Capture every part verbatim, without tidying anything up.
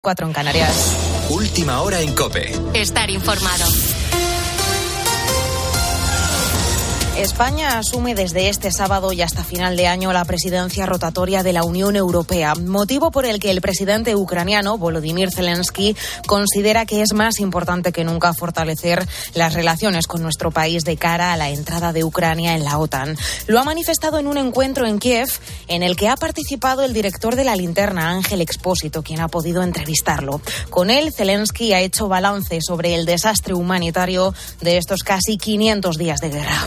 Cuatro en Canarias. Última hora en COPE. Estar informado. España asume desde este sábado y hasta final de año la presidencia rotatoria de la Unión Europea, motivo por el que el presidente ucraniano, Volodymyr Zelensky, considera que es más importante que nunca fortalecer las relaciones con nuestro país de cara a la entrada de Ucrania en la OTAN. Lo ha manifestado en un encuentro en Kiev, en el que ha participado el director de La Linterna, Ángel Expósito, quien ha podido entrevistarlo. Con él, Zelensky ha hecho balance sobre el desastre humanitario de estos casi quinientos días de guerra.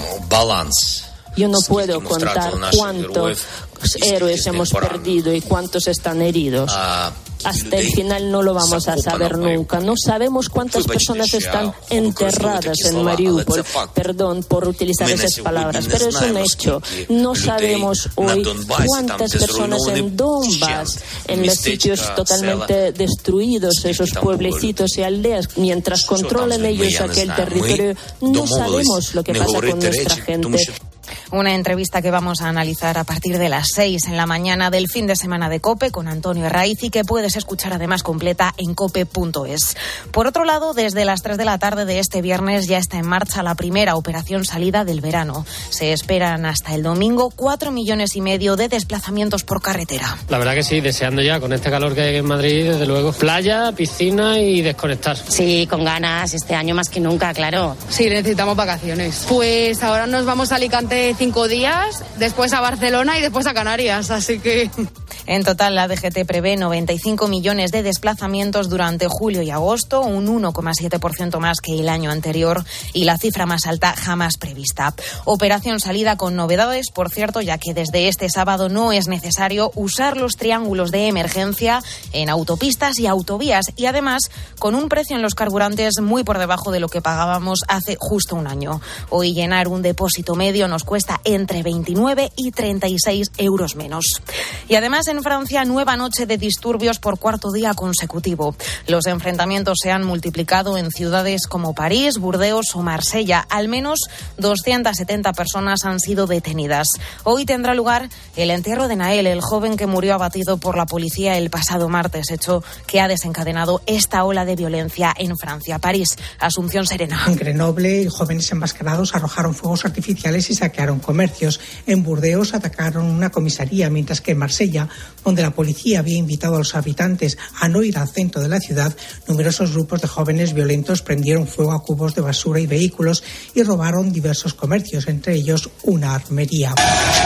Yo no puedo contar cuántos héroes hemos perdido y cuántos están heridos. Hasta el final no lo vamos a saber nunca. No sabemos cuántas personas están enterradas en Mariupol. Perdón por utilizar esas palabras, pero es un hecho. No sabemos hoy cuántas personas en Donbass, en los sitios totalmente destruidos, esos pueblecitos y aldeas, mientras controlan ellos aquel territorio, no sabemos lo que pasa con nuestra gente. Una entrevista que vamos a analizar a partir de las seis en la mañana del fin de semana de COPE con Antonio Herraiz y que puedes escuchar además completa en cope punto es. Por otro lado, desde las tres de la tarde de este viernes ya está en marcha la primera operación salida del verano. Se esperan hasta el domingo cuatro millones y medio de desplazamientos por carretera. La verdad que sí, deseando ya con este calor que hay en Madrid, desde luego, playa, piscina y desconectar. Sí, con ganas, este año más que nunca, claro. Sí, necesitamos vacaciones. Pues ahora nos vamos a Alicante cinco días, después a Barcelona y después a Canarias, así que... En total, la D G T prevé noventa y cinco millones de desplazamientos durante julio y agosto, un uno coma siete por ciento más que el año anterior y la cifra más alta jamás prevista. Operación salida con novedades, por cierto, ya que desde este sábado no es necesario usar los triángulos de emergencia en autopistas y autovías y además con un precio en los carburantes muy por debajo de lo que pagábamos hace justo un año. Hoy llenar un depósito medio nos cuesta entre veintinueve y treinta y seis euros menos. Y además en Francia, nueva noche de disturbios por cuarto día consecutivo. Los enfrentamientos se han multiplicado en ciudades como París, Burdeos o Marsella. Al menos doscientas setenta personas han sido detenidas. Hoy tendrá lugar el entierro de Nael, el joven que murió abatido por la policía el pasado martes, hecho que ha desencadenado esta ola de violencia en Francia. París, Asunción Serena. En Grenoble, jóvenes enmascarados arrojaron fuegos artificiales y saquearon comercios. En Burdeos atacaron una comisaría, mientras que en Marsella, donde la policía había invitado a los habitantes a no ir al centro de la ciudad, numerosos grupos de jóvenes violentos prendieron fuego a cubos de basura y vehículos y robaron diversos comercios, entre ellos una armería.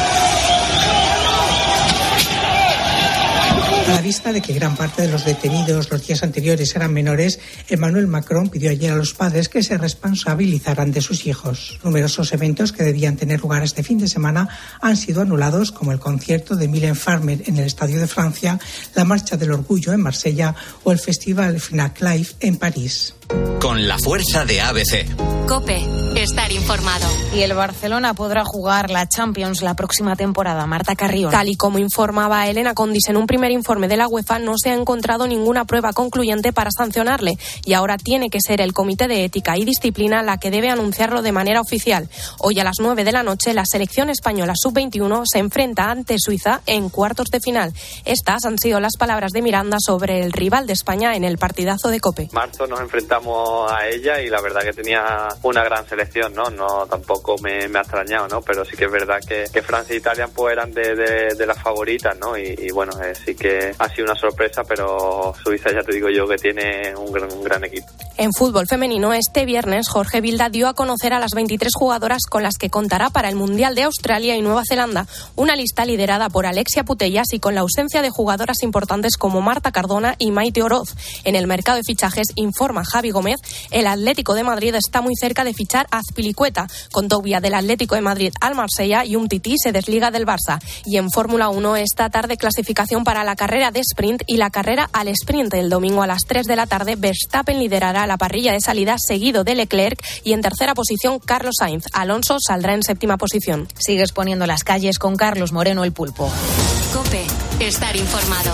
A la vista de que gran parte de los detenidos los días anteriores eran menores, Emmanuel Macron pidió ayer a los padres que se responsabilizaran de sus hijos. Numerosos eventos que debían tener lugar este fin de semana han sido anulados, como el concierto de Mylène Farmer en el Estadio de Francia, la Marcha del Orgullo en Marsella o el Festival Fnac Live en París. Con la fuerza de A B C. COPE, estar informado. Y el Barcelona podrá jugar la Champions la próxima temporada. Marta Carrión. Tal y como informaba Elena Condis en un primer informe de la UEFA, no se ha encontrado ninguna prueba concluyente para sancionarle y ahora tiene que ser el Comité de Ética y Disciplina la que debe anunciarlo de manera oficial. Hoy a las nueve de la noche la selección española sub veintiuno se enfrenta ante Suiza en cuartos de final. Estas han sido las palabras de Miranda sobre el rival de España en el partidazo de COPE. Marzo nos enfrentamos a ella y la verdad que tenía una gran selección, ¿no? No tampoco me, me ha extrañado, ¿no? Pero sí que es verdad que, que Francia e Italia pues eran de, de, de las favoritas, ¿no? Y, y bueno, eh, sí que ha sido una sorpresa, pero Suiza ya te digo yo que tiene un gran, un gran equipo. En fútbol femenino, este viernes Jorge Vilda dio a conocer a las veintitrés jugadoras con las que contará para el Mundial de Australia y Nueva Zelanda, una lista liderada por Alexia Putellas y con la ausencia de jugadoras importantes como Marta Cardona y Maite Oroz. En el mercado de fichajes, informa Javi Gómez, el Atlético de Madrid está muy cerca de fichar a Azpilicueta. Condovia del Atlético de Madrid al Marsella y Umtiti se desliga del Barça. Y en Fórmula uno, esta tarde clasificación para la carrera de sprint y la carrera al sprint. El domingo a las tres de la tarde, Verstappen liderará la parrilla de salida, seguido de Leclerc, y en tercera posición Carlos Sainz. Alonso saldrá en séptima posición. Sigues poniendo las calles con Carlos Moreno, el Pulpo. COPE, estar informado.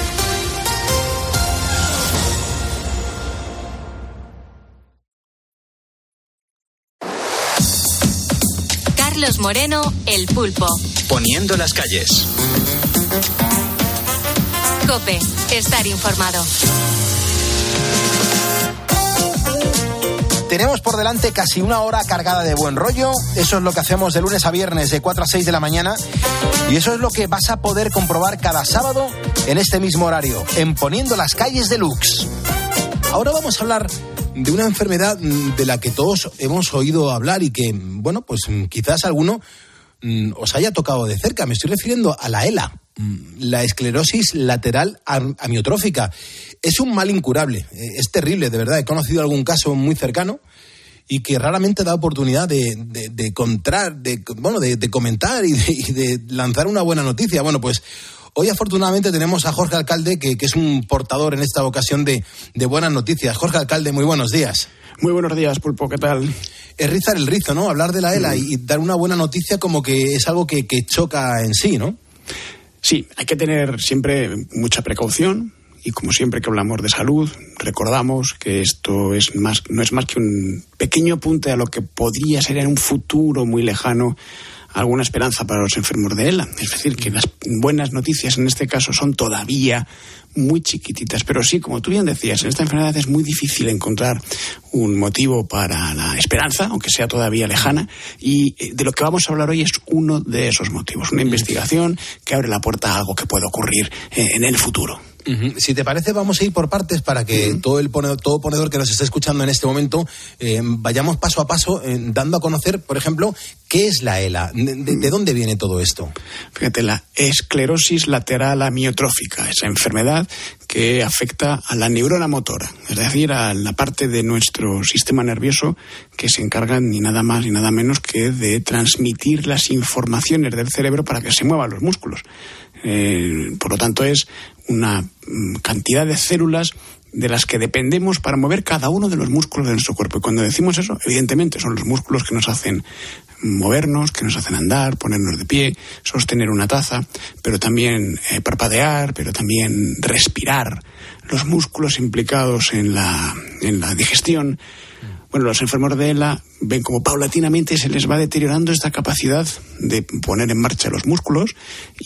Carlos Moreno, el Pulpo. Poniendo las calles. COPE. Estar informado. Tenemos por delante casi una hora cargada de buen rollo. Eso es lo que hacemos de lunes a viernes de cuatro a seis de la mañana. Y eso es lo que vas a poder comprobar cada sábado en este mismo horario, en Poniendo las calles de Lux. Ahora vamos a hablar de una enfermedad de la que todos hemos oído hablar y que, bueno, pues quizás alguno os haya tocado de cerca. Me estoy refiriendo a la ELA, la esclerosis lateral amiotrófica. Es un mal incurable, es terrible, de verdad. He conocido algún caso muy cercano y que raramente da oportunidad de, de, de contar, de, bueno, de, de comentar y de, y de lanzar una buena noticia. Bueno, pues hoy afortunadamente tenemos a Jorge Alcalde, que, que es un portador en esta ocasión de, de buenas noticias. Jorge Alcalde, muy buenos días. Muy buenos días, Pulpo, ¿qué tal? Es rizar el rizo, ¿no? Hablar de la ELA y, y dar una buena noticia como que es algo que, que choca en sí, ¿no? Sí, hay que tener siempre mucha precaución. Y como siempre que hablamos de salud, recordamos que esto es más, no es más que un pequeño apunte a lo que podría ser en un futuro muy lejano alguna esperanza para los enfermos de ELA. Es decir, que las buenas noticias en este caso son todavía muy chiquititas. Pero sí, como tú bien decías, en esta enfermedad es muy difícil encontrar un motivo para la esperanza, aunque sea todavía lejana. Y de lo que vamos a hablar hoy es uno de esos motivos. Una investigación que abre la puerta a algo que puede ocurrir en el futuro. Uh-huh. Si te parece, vamos a ir por partes para que uh-huh. todo el ponedor, todo ponedor que nos esté escuchando en este momento eh, vayamos paso a paso eh, dando a conocer, por ejemplo, ¿qué es la ELA? ¿De, de, de dónde viene todo esto? Fíjate, la esclerosis lateral amiotrófica, esa enfermedad que afecta a la neurona motora, es decir, a la parte de nuestro sistema nervioso que se encarga ni nada más ni nada menos que de transmitir las informaciones del cerebro para que se muevan los músculos. Eh, por lo tanto, es una cantidad de células de las que dependemos para mover cada uno de los músculos de nuestro cuerpo. Y cuando decimos eso, evidentemente son los músculos que nos hacen movernos, que nos hacen andar, ponernos de pie, sostener una taza, pero también eh, parpadear, pero también respirar, los músculos implicados en la, en la digestión. Bueno, los enfermos de ELA ven como paulatinamente se les va deteriorando esta capacidad de poner en marcha los músculos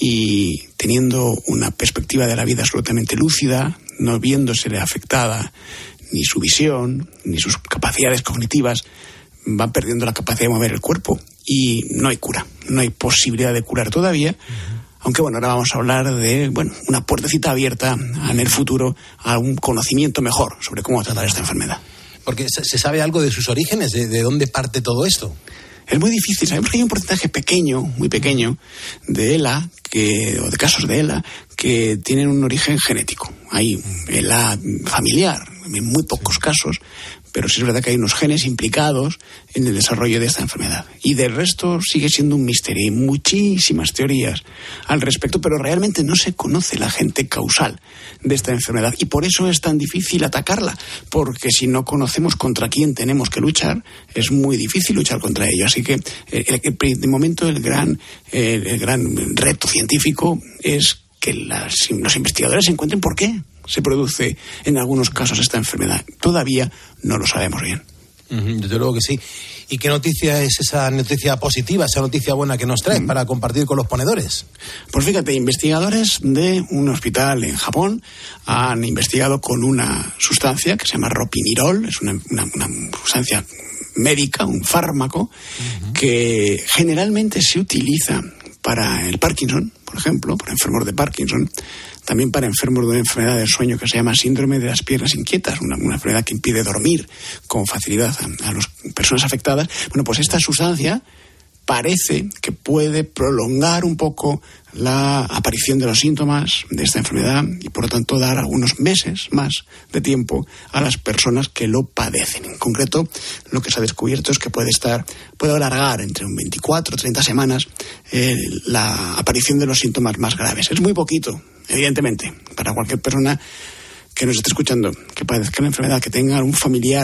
y teniendo una perspectiva de la vida absolutamente lúcida, no viéndosele afectada ni su visión, ni sus capacidades cognitivas, van perdiendo la capacidad de mover el cuerpo y no hay cura, no hay posibilidad de curar todavía. Uh-huh. Aunque bueno, ahora vamos a hablar de bueno una puertecita abierta en el futuro a un conocimiento mejor sobre cómo tratar esta enfermedad. Porque se sabe algo de sus orígenes, de, de dónde parte todo esto. Es muy difícil. Sabemos que hay un porcentaje pequeño, muy pequeño, de ELA, que, o de casos de ELA, que tienen un origen genético. Hay ELA familiar, en muy pocos casos, pero sí es verdad que hay unos genes implicados en el desarrollo de esta enfermedad. Y del resto sigue siendo un misterio. Hay muchísimas teorías al respecto, pero realmente no se conoce el agente causal de esta enfermedad. Y por eso es tan difícil atacarla, porque si no conocemos contra quién tenemos que luchar, es muy difícil luchar contra ello. Así que, eh, de momento, el gran, eh, el gran reto científico es que las, los investigadores encuentren por qué se produce en algunos casos esta enfermedad. Todavía no lo sabemos bien. Uh-huh, desde luego que sí. ¿Y qué noticia es esa noticia positiva, esa noticia buena que nos traes uh-huh. para compartir con los ponedores? Pues fíjate, investigadores de un hospital en Japón han investigado con una sustancia que se llama ropinirol, es una, una, una sustancia médica, un fármaco, uh-huh. que generalmente se utiliza para el Parkinson, por ejemplo, para enfermos de Parkinson, también para enfermos de una enfermedad del sueño que se llama síndrome de las piernas inquietas, una, una enfermedad que impide dormir con facilidad a, a las personas afectadas. Bueno, pues esta sustancia parece que puede prolongar un poco la aparición de los síntomas de esta enfermedad y, por lo tanto, dar algunos meses más de tiempo a las personas que lo padecen. En concreto, lo que se ha descubierto es que puede estar, puede alargar entre un veinticuatro o treinta semanas eh, la aparición de los síntomas más graves. Es muy poquito, evidentemente, para cualquier persona que nos esté escuchando, que padezca la enfermedad, que tenga un familiar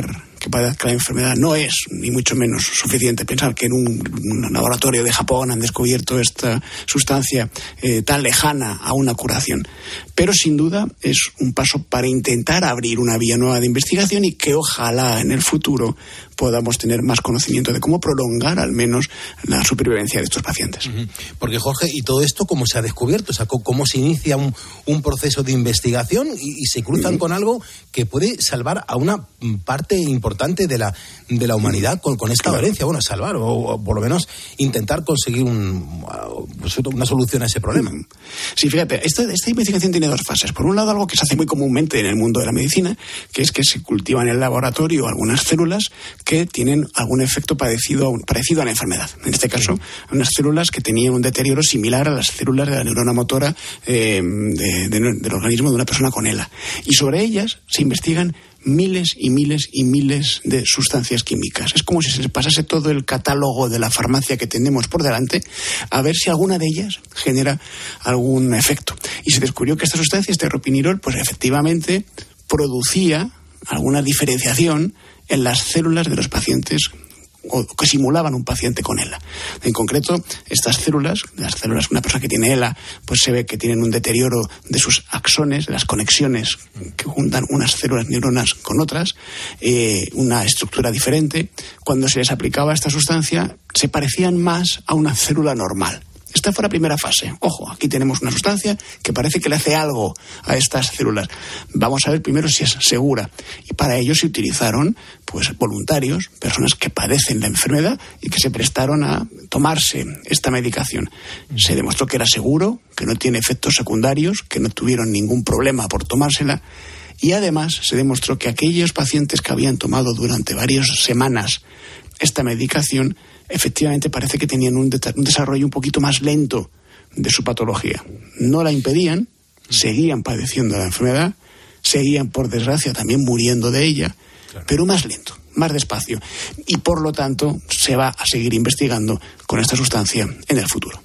que padezca la enfermedad. No es, ni mucho menos, suficiente pensar que en un, un laboratorio de Japón han descubierto esta sustancia eh, tan lejana a una curación. Pero sin duda es un paso para intentar abrir una vía nueva de investigación y que ojalá en el futuro podamos tener más conocimiento de cómo prolongar al menos la supervivencia de estos pacientes. Uh-huh. Porque, Jorge, ¿y todo esto cómo se ha descubierto? O sea, ¿cómo se inicia un, un proceso de investigación y, y se cruzan uh-huh. con algo que puede salvar a una parte importante de la, de la humanidad con, con esta claro. dolencia? Bueno, salvar o, o por lo menos intentar conseguir un, pues una solución a ese problema. Uh-huh. Sí, fíjate, esta, esta investigación tiene dos fases. Por un lado, algo que se hace muy comúnmente en el mundo de la medicina, que es que se cultivan en el laboratorio algunas células que tienen algún efecto parecido a, parecido a la enfermedad. En este caso, unas células que tenían un deterioro similar a las células de la neurona motora eh, de, de, del organismo de una persona con ELA. Y sobre ellas se investigan miles y miles y miles de sustancias químicas. Es como si se pasase todo el catálogo de la farmacia que tenemos por delante a ver si alguna de ellas genera algún efecto. Y se descubrió que esta sustancia, este ropinirol, pues efectivamente producía alguna diferenciación en las células de los pacientes o que simulaban un paciente con ELA. En concreto, estas células, las células de una persona que tiene ELA, pues se ve que tienen un deterioro de sus axones, de las conexiones que juntan unas células neuronas con otras, eh, una estructura diferente. Cuando se les aplicaba esta sustancia, se parecían más a una célula normal. Esta fue la primera fase. Ojo, aquí tenemos una sustancia que parece que le hace algo a estas células. Vamos a ver primero si es segura. Y para ello se utilizaron pues voluntarios, personas que padecen la enfermedad y que se prestaron a tomarse esta medicación. Se demostró que era seguro, que no tiene efectos secundarios, que no tuvieron ningún problema por tomársela. Y además se demostró que aquellos pacientes que habían tomado durante varias semanas esta medicación efectivamente parece que tenían un, de- un desarrollo un poquito más lento de su patología. No la impedían, seguían padeciendo la enfermedad, seguían, por desgracia, también muriendo de ella, claro. pero más lento, más despacio. Y, por lo tanto, se va a seguir investigando con esta sustancia en el futuro.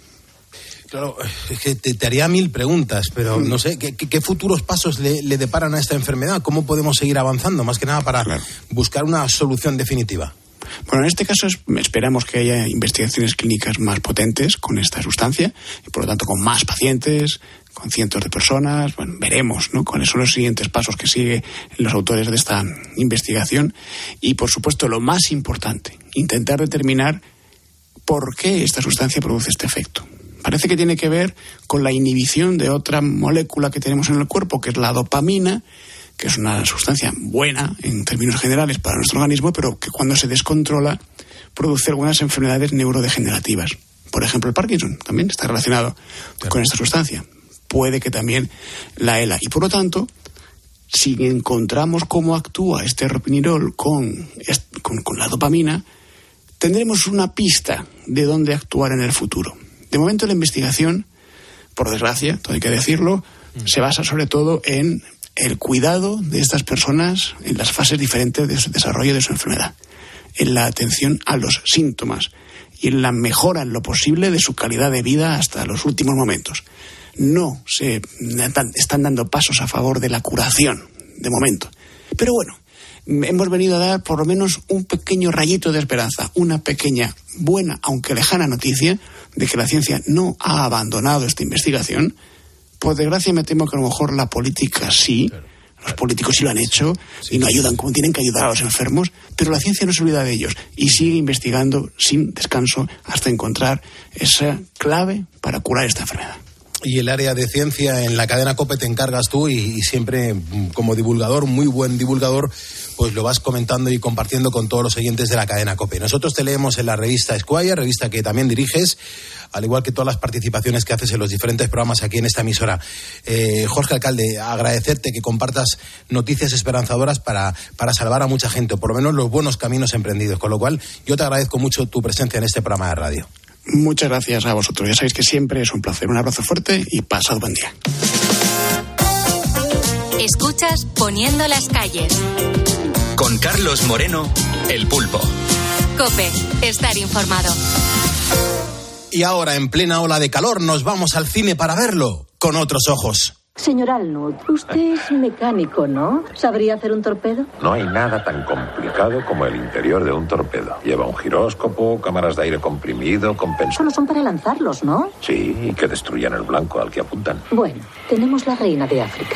Claro, es que te, te haría mil preguntas, pero no sé, ¿qué, qué futuros pasos le, le deparan a esta enfermedad? ¿Cómo podemos seguir avanzando? Más que nada para claro. buscar una solución definitiva. Bueno, en este caso es, esperamos que haya investigaciones clínicas más potentes con esta sustancia y, por lo tanto, con más pacientes, con cientos de personas. Bueno, veremos, ¿no?, cuáles son los siguientes pasos que siguen los autores de esta investigación. Y, por supuesto, lo más importante, intentar determinar por qué esta sustancia produce este efecto. Parece que tiene que ver con la inhibición de otra molécula que tenemos en el cuerpo, que es la dopamina, que es una sustancia buena en términos generales para nuestro organismo, pero que cuando se descontrola produce algunas enfermedades neurodegenerativas. Por ejemplo, el Parkinson también está relacionado claro. con esta sustancia. Puede que también la ELA. Y por lo tanto, si encontramos cómo actúa este ropinirol con, con, con la dopamina, tendremos una pista de dónde actuar en el futuro. De momento la investigación, por desgracia, todo hay que decirlo, mm. se basa sobre todo en el cuidado de estas personas en las fases diferentes de su desarrollo de su enfermedad, en la atención a los síntomas y en la mejora en lo posible de su calidad de vida hasta los últimos momentos. No se están dando pasos a favor de la curación, de momento. Pero bueno, hemos venido a dar por lo menos un pequeño rayito de esperanza, una pequeña, buena, aunque lejana noticia de que la ciencia no ha abandonado esta investigación. Por desgracia me temo que a lo mejor la política sí, claro, los claro. políticos sí lo han hecho sí, y no ayudan como tienen que ayudar a los enfermos, pero la ciencia no se olvida de ellos y sigue investigando sin descanso hasta encontrar esa clave para curar esta enfermedad. Y el área de ciencia en la cadena COPE te encargas tú y, y siempre como divulgador, muy buen divulgador, pues lo vas comentando y compartiendo con todos los oyentes de la cadena COPE. Nosotros te leemos en la revista Esquire, revista que también diriges, al igual que todas las participaciones que haces en los diferentes programas aquí en esta emisora. Eh, Jorge Alcalde, agradecerte que compartas noticias esperanzadoras para, para salvar a mucha gente, o por lo menos los buenos caminos emprendidos, con lo cual yo te agradezco mucho tu presencia en este programa de radio. Muchas gracias a vosotros. Ya sabéis que siempre es un placer. Un abrazo fuerte y pasad buen día. Escuchas Poniendo las calles. Con Carlos Moreno, El Pulpo. COPE, estar informado. Y ahora, en plena ola de calor, nos vamos al cine para verlo con otros ojos. Señor Alnut, usted es mecánico, ¿no? ¿Sabría hacer un torpedo? No hay nada tan complicado como el interior de un torpedo. Lleva un giróscopo, cámaras de aire comprimido, compensadores. Solo son para lanzarlos, ¿no? Sí, y que destruyan el blanco al que apuntan. Bueno, tenemos la reina de África.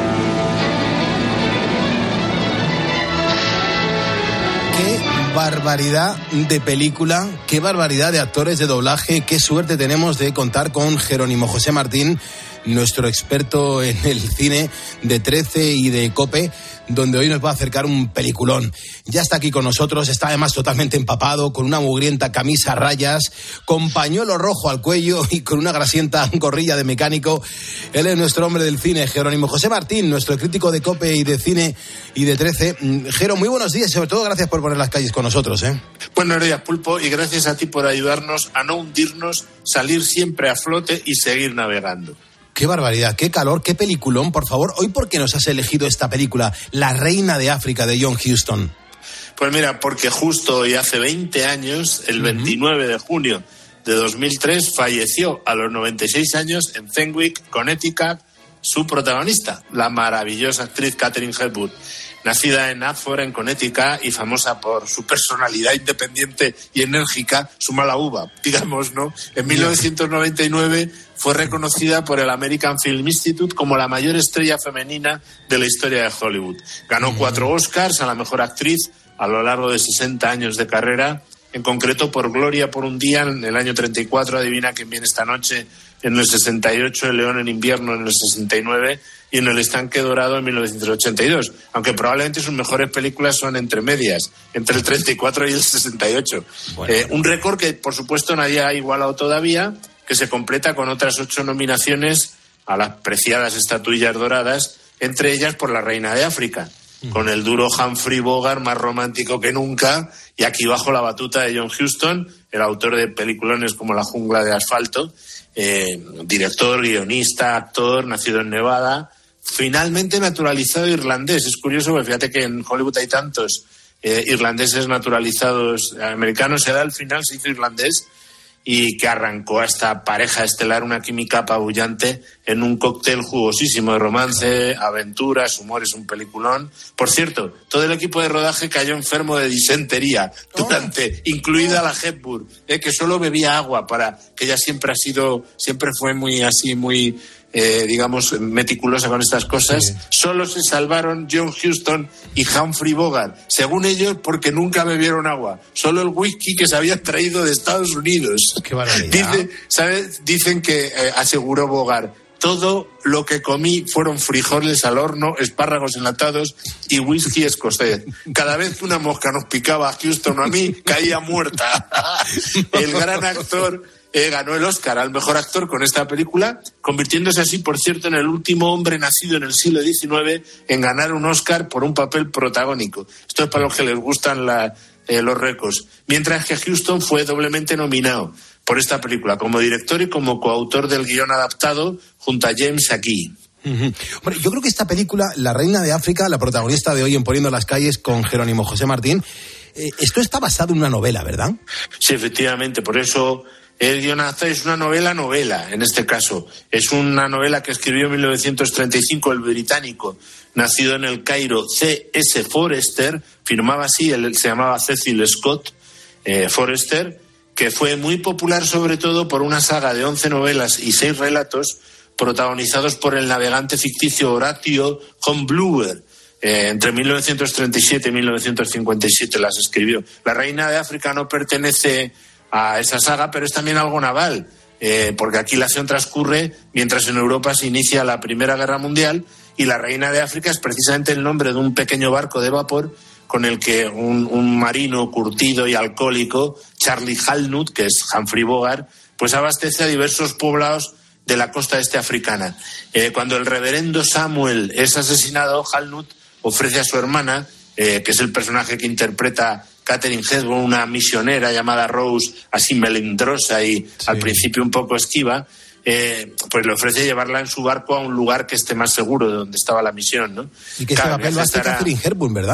Qué barbaridad de película, qué barbaridad de actores de doblaje, qué suerte tenemos de contar con Jerónimo José Martín, nuestro experto en el cine de trece y de COPE, donde hoy nos va a acercar un peliculón. Ya está aquí con nosotros, está además totalmente empapado, con una mugrienta camisa a rayas, con pañuelo rojo al cuello y con una grasienta gorrilla de mecánico. Él es nuestro hombre del cine, Jerónimo José Martín, nuestro crítico de COPE y de cine y de trece. Jero, muy buenos días y sobre todo gracias por poner las calles con nosotros, ¿eh? Buenos días, Pulpo, y gracias a ti por ayudarnos a no hundirnos, salir siempre a flote y seguir navegando. Qué barbaridad, qué calor, qué peliculón, por favor. Hoy, ¿por qué nos has elegido esta película, La Reina de África, de John Huston? Pues mira, porque justo hoy hace veinte años, el veintinueve de junio de dos mil tres, falleció a los noventa y seis años en Fenwick, Connecticut, su protagonista, la maravillosa actriz Katharine Hepburn. Nacida en Hartford, en Connecticut, y famosa por su personalidad independiente y enérgica, su mala uva, digamos, ¿no? En mil novecientos noventa y nueve fue reconocida por el American Film Institute como la mayor estrella femenina de la historia de Hollywood. Ganó cuatro Oscars a la mejor actriz a lo largo de sesenta años de carrera, en concreto por Gloria por un día en el año treinta y cuatro, Adivina quién viene esta noche, en el sesenta y ocho, El León en invierno en el sesenta y nueve y en El Estanque Dorado en mil novecientos ochenta y dos, aunque probablemente sus mejores películas son entre medias, entre el treinta y cuatro y el sesenta y ocho. Bueno. Eh, un récord que, por supuesto, nadie ha igualado todavía, que se completa con otras ocho nominaciones a las preciadas estatuillas doradas, entre ellas por La Reina de África, mm. con el duro Humphrey Bogart, más romántico que nunca, y aquí bajo la batuta de John Huston, el autor de peliculones como La Jungla de Asfalto, eh, director, guionista, actor, nacido en Nevada, finalmente naturalizado irlandés. Es curioso, porque fíjate que en Hollywood hay tantos eh, irlandeses naturalizados americanos, se da al final, se hizo irlandés, y que arrancó a esta pareja estelar una química apabullante en un cóctel jugosísimo de romance, aventuras, humor. Es un peliculón. Por cierto, todo el equipo de rodaje cayó enfermo de disentería durante, oh. incluida la Hepburn, eh, que solo bebía agua, para que ella siempre ha sido, siempre fue muy así, muy Eh, digamos, meticulosa con estas cosas. Sí. Solo se salvaron John Huston y Humphrey Bogart, según ellos, porque nunca bebieron agua. Solo el whisky que se había traído de Estados Unidos. Qué barbaridad. Dice, ¿sabes? Dicen que, eh, aseguró Bogart, todo lo que comí fueron frijoles al horno, espárragos enlatados y whisky escocés. Cada vez que una mosca nos picaba a Huston o a mí, caía muerta. El gran actor Eh, ganó el Oscar al mejor actor con esta película, convirtiéndose así, por cierto, en el último hombre nacido en el siglo diecinueve en ganar un Oscar por un papel protagónico. Esto es para los que les gustan la, eh, los récords. Mientras que Huston fue doblemente nominado por esta película, como director y como coautor del guión adaptado, junto a James Aki. Uh-huh. Bueno, yo creo que esta película, La Reina de África, la protagonista de hoy en Poniendo las Calles con Jerónimo José Martín, eh, esto está basado en una novela, ¿verdad? Sí, efectivamente, por eso el guionazo es una novela novela, en este caso. Es una novela que escribió en mil novecientos treinta y cinco el británico, nacido en el Cairo, C S Forrester, firmaba así, él se llamaba Cecil Scott eh, Forrester, que fue muy popular sobre todo por una saga de once novelas y seis relatos protagonizados por el navegante ficticio Horatio Hornblower. Eh, entre mil novecientos treinta y siete y mil novecientos cincuenta y siete las escribió. La Reina de África no pertenece a esa saga, pero es también algo naval, eh, porque aquí la acción transcurre mientras en Europa se inicia la Primera Guerra Mundial, y La Reina de África es precisamente el nombre de un pequeño barco de vapor con el que un, un marino curtido y alcohólico, Charlie Halnut, que es Humphrey Bogart, pues abastece a diversos poblados de la costa este africana. Eh, cuando el reverendo Samuel es asesinado, Halnut ofrece a su hermana, eh, que es el personaje que interpreta Katharine Hepburn, una misionera llamada Rose, así melindrosa y sí. al principio un poco esquiva, eh, pues le ofrece llevarla en su barco a un lugar que esté más seguro de donde estaba la misión, ¿no? Y que ese papel lo hace Katharine Hepburn, ¿verdad?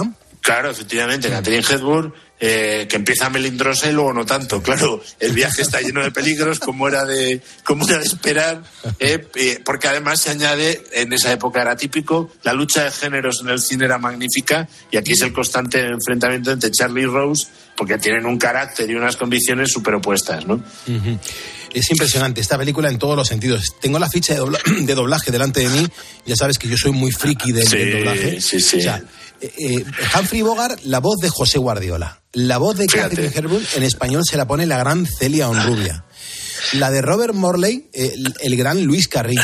Claro, efectivamente, Catherine Hepburn, eh, que empieza melindrosa y luego no tanto. Claro, el viaje está lleno de peligros, como era de, como era de esperar, eh, eh, porque además se añade, en esa época era típico, la lucha de géneros en el cine era magnífica, y aquí es el constante enfrentamiento entre Charlie y Rose, porque tienen un carácter y unas convicciones súper opuestas, ¿no? Uh-huh. Es impresionante esta película en todos los sentidos. Tengo la ficha de, dobla- de doblaje delante de mí. Ya sabes que yo soy muy friki del, sí, del doblaje. Sí, sí. O sea, eh, Humphrey Bogart, la voz de José Guardiola. La voz de Catherine Hepburn en español se la pone la gran Celia Honrubia. La de Robert Morley, el, el gran Luis Carrillo.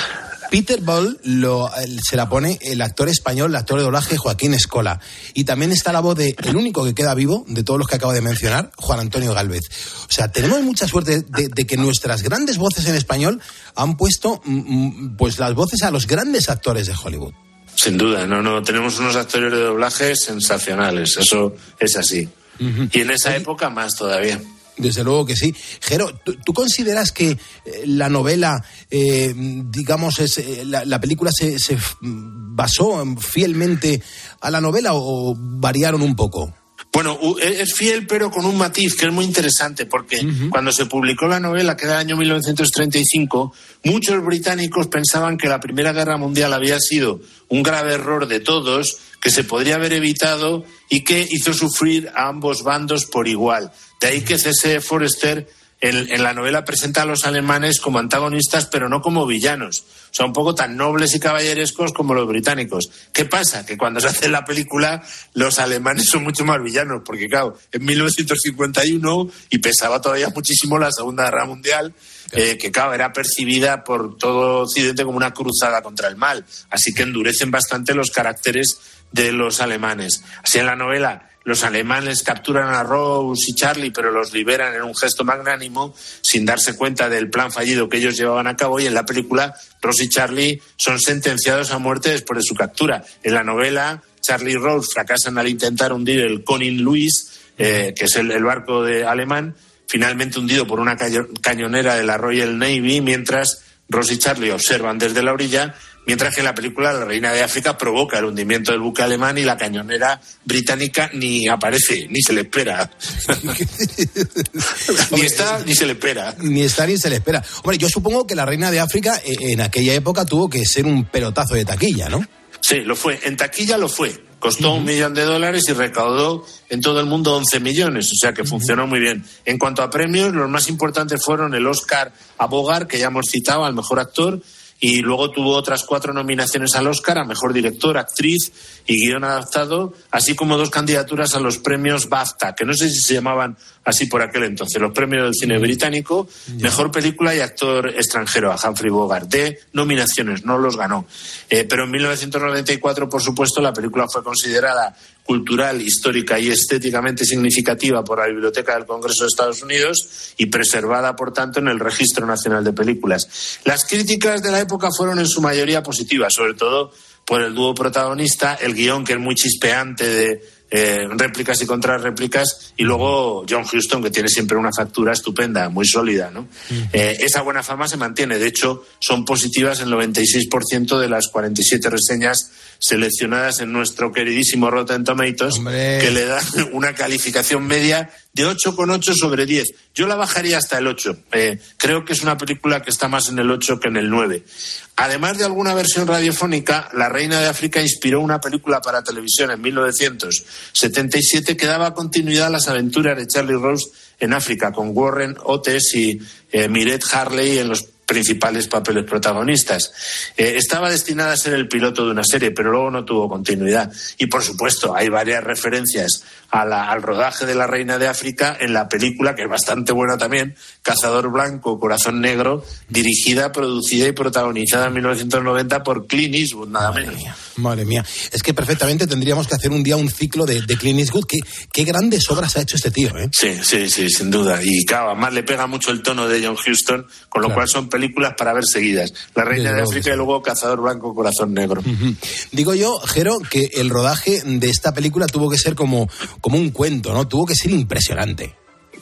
Peter Ball lo, se la pone el actor español, el actor de doblaje Joaquín Escola. Y también está la voz de el único que queda vivo de todos los que acabo de mencionar, Juan Antonio Gálvez. O sea, tenemos mucha suerte de, de que nuestras grandes voces en español han puesto pues las voces a los grandes actores de Hollywood. Sin duda, no, no, tenemos unos actores de doblaje sensacionales, eso es así. Uh-huh. Y en esa época más todavía. Desde luego que sí. Jero, ¿tú, tú consideras que eh, la novela, eh, digamos, es, eh, la, la película se, se basó fielmente a la novela o variaron un poco? Bueno, es fiel, pero con un matiz que es muy interesante, porque uh-huh. cuando se publicó la novela, que era el año mil novecientos treinta y cinco, muchos británicos pensaban que la Primera Guerra Mundial había sido un grave error de todos, que se podría haber evitado y que hizo sufrir a ambos bandos por igual. De ahí que C S Forester en, en la novela presenta a los alemanes como antagonistas, pero no como villanos. O sea, un poco tan nobles y caballerescos como los británicos. ¿Qué pasa? Que cuando se hace la película, los alemanes son mucho más villanos, porque claro, en mil novecientos cincuenta y uno, y pesaba todavía muchísimo la Segunda Guerra Mundial, eh, que claro, era percibida por todo Occidente como una cruzada contra el mal. Así que endurecen bastante los caracteres de los alemanes. Así en la novela, los alemanes capturan a Rose y Charlie, pero los liberan en un gesto magnánimo, sin darse cuenta del plan fallido que ellos llevaban a cabo, y en la película Rose y Charlie son sentenciados a muerte después de su captura. En la novela, Charlie y Rose fracasan al intentar hundir el König Louis, eh, que es el, el barco de alemán, finalmente hundido por una caño, cañonera de la Royal Navy, mientras Rose y Charlie observan desde la orilla, mientras que en la película la Reina de África provoca el hundimiento del buque alemán y la cañonera británica ni aparece, ni se le espera. ni está, ni se le espera. Ni está, ni se le espera. Hombre, yo supongo que la Reina de África en aquella época tuvo que ser un pelotazo de taquilla, ¿no? Sí, lo fue. En taquilla lo fue. Costó uh-huh. un millón de dólares y recaudó en todo el mundo once millones, o sea que uh-huh. funcionó muy bien. En cuanto a premios, los más importantes fueron el Oscar a Bogart, que ya hemos citado, al mejor actor, y luego tuvo otras cuatro nominaciones al Oscar a mejor director, actriz y guión adaptado, así como dos candidaturas a los premios BAFTA, que no sé si se llamaban así por aquel entonces, los premios del cine británico, yeah. mejor película y actor extranjero a Humphrey Bogart, de nominaciones, no los ganó. Eh, pero en mil novecientos noventa y cuatro, por supuesto, la película fue considerada cultural, histórica y estéticamente significativa por la Biblioteca del Congreso de Estados Unidos y preservada, por tanto, en el Registro Nacional de Películas. Las críticas de la época fueron en su mayoría positivas, sobre todo por el dúo protagonista, el guión, que es muy chispeante de eh, réplicas y contrarréplicas, y luego John Huston, que tiene siempre una factura estupenda, muy sólida, ¿no? Uh-huh. Eh, esa buena fama se mantiene. De hecho, son positivas el noventa y seis por ciento de las cuarenta y siete reseñas seleccionadas en nuestro queridísimo Rotten Tomatoes, ¡hombre!, que le dan una calificación media de ocho coma ocho sobre diez. Yo la bajaría hasta el ocho. Eh, creo que es una película que está más en el ocho que en el nueve. Además de alguna versión radiofónica, La Reina de África inspiró una película para televisión en mil novecientos setenta y siete que daba continuidad a las aventuras de Charlie Rose en África, con Warren Oates y eh, Miret Harley en los principales papeles protagonistas. Eh, estaba destinada a ser el piloto de una serie, pero luego no tuvo continuidad. Y, por supuesto, hay varias referencias a la, al rodaje de La Reina de África en la película, que es bastante buena también, Cazador Blanco, Corazón Negro, dirigida, producida y protagonizada en mil novecientos noventa por Clint Eastwood, nada madre menos. Mía, madre mía. Es que perfectamente tendríamos que hacer un día un ciclo de, de Clint Eastwood. ¿Qué, qué grandes obras ha hecho este tío, ¿eh? Sí, sí, sí, sin duda. Y, claro, además le pega mucho el tono de John Huston, con lo claro. cual son películas para ver seguidas. La Reina de África y luego Cazador Blanco, Corazón Negro. Uh-huh. Digo yo, Jero, que el rodaje de esta película tuvo que ser como, como un cuento, ¿no? Tuvo que ser impresionante.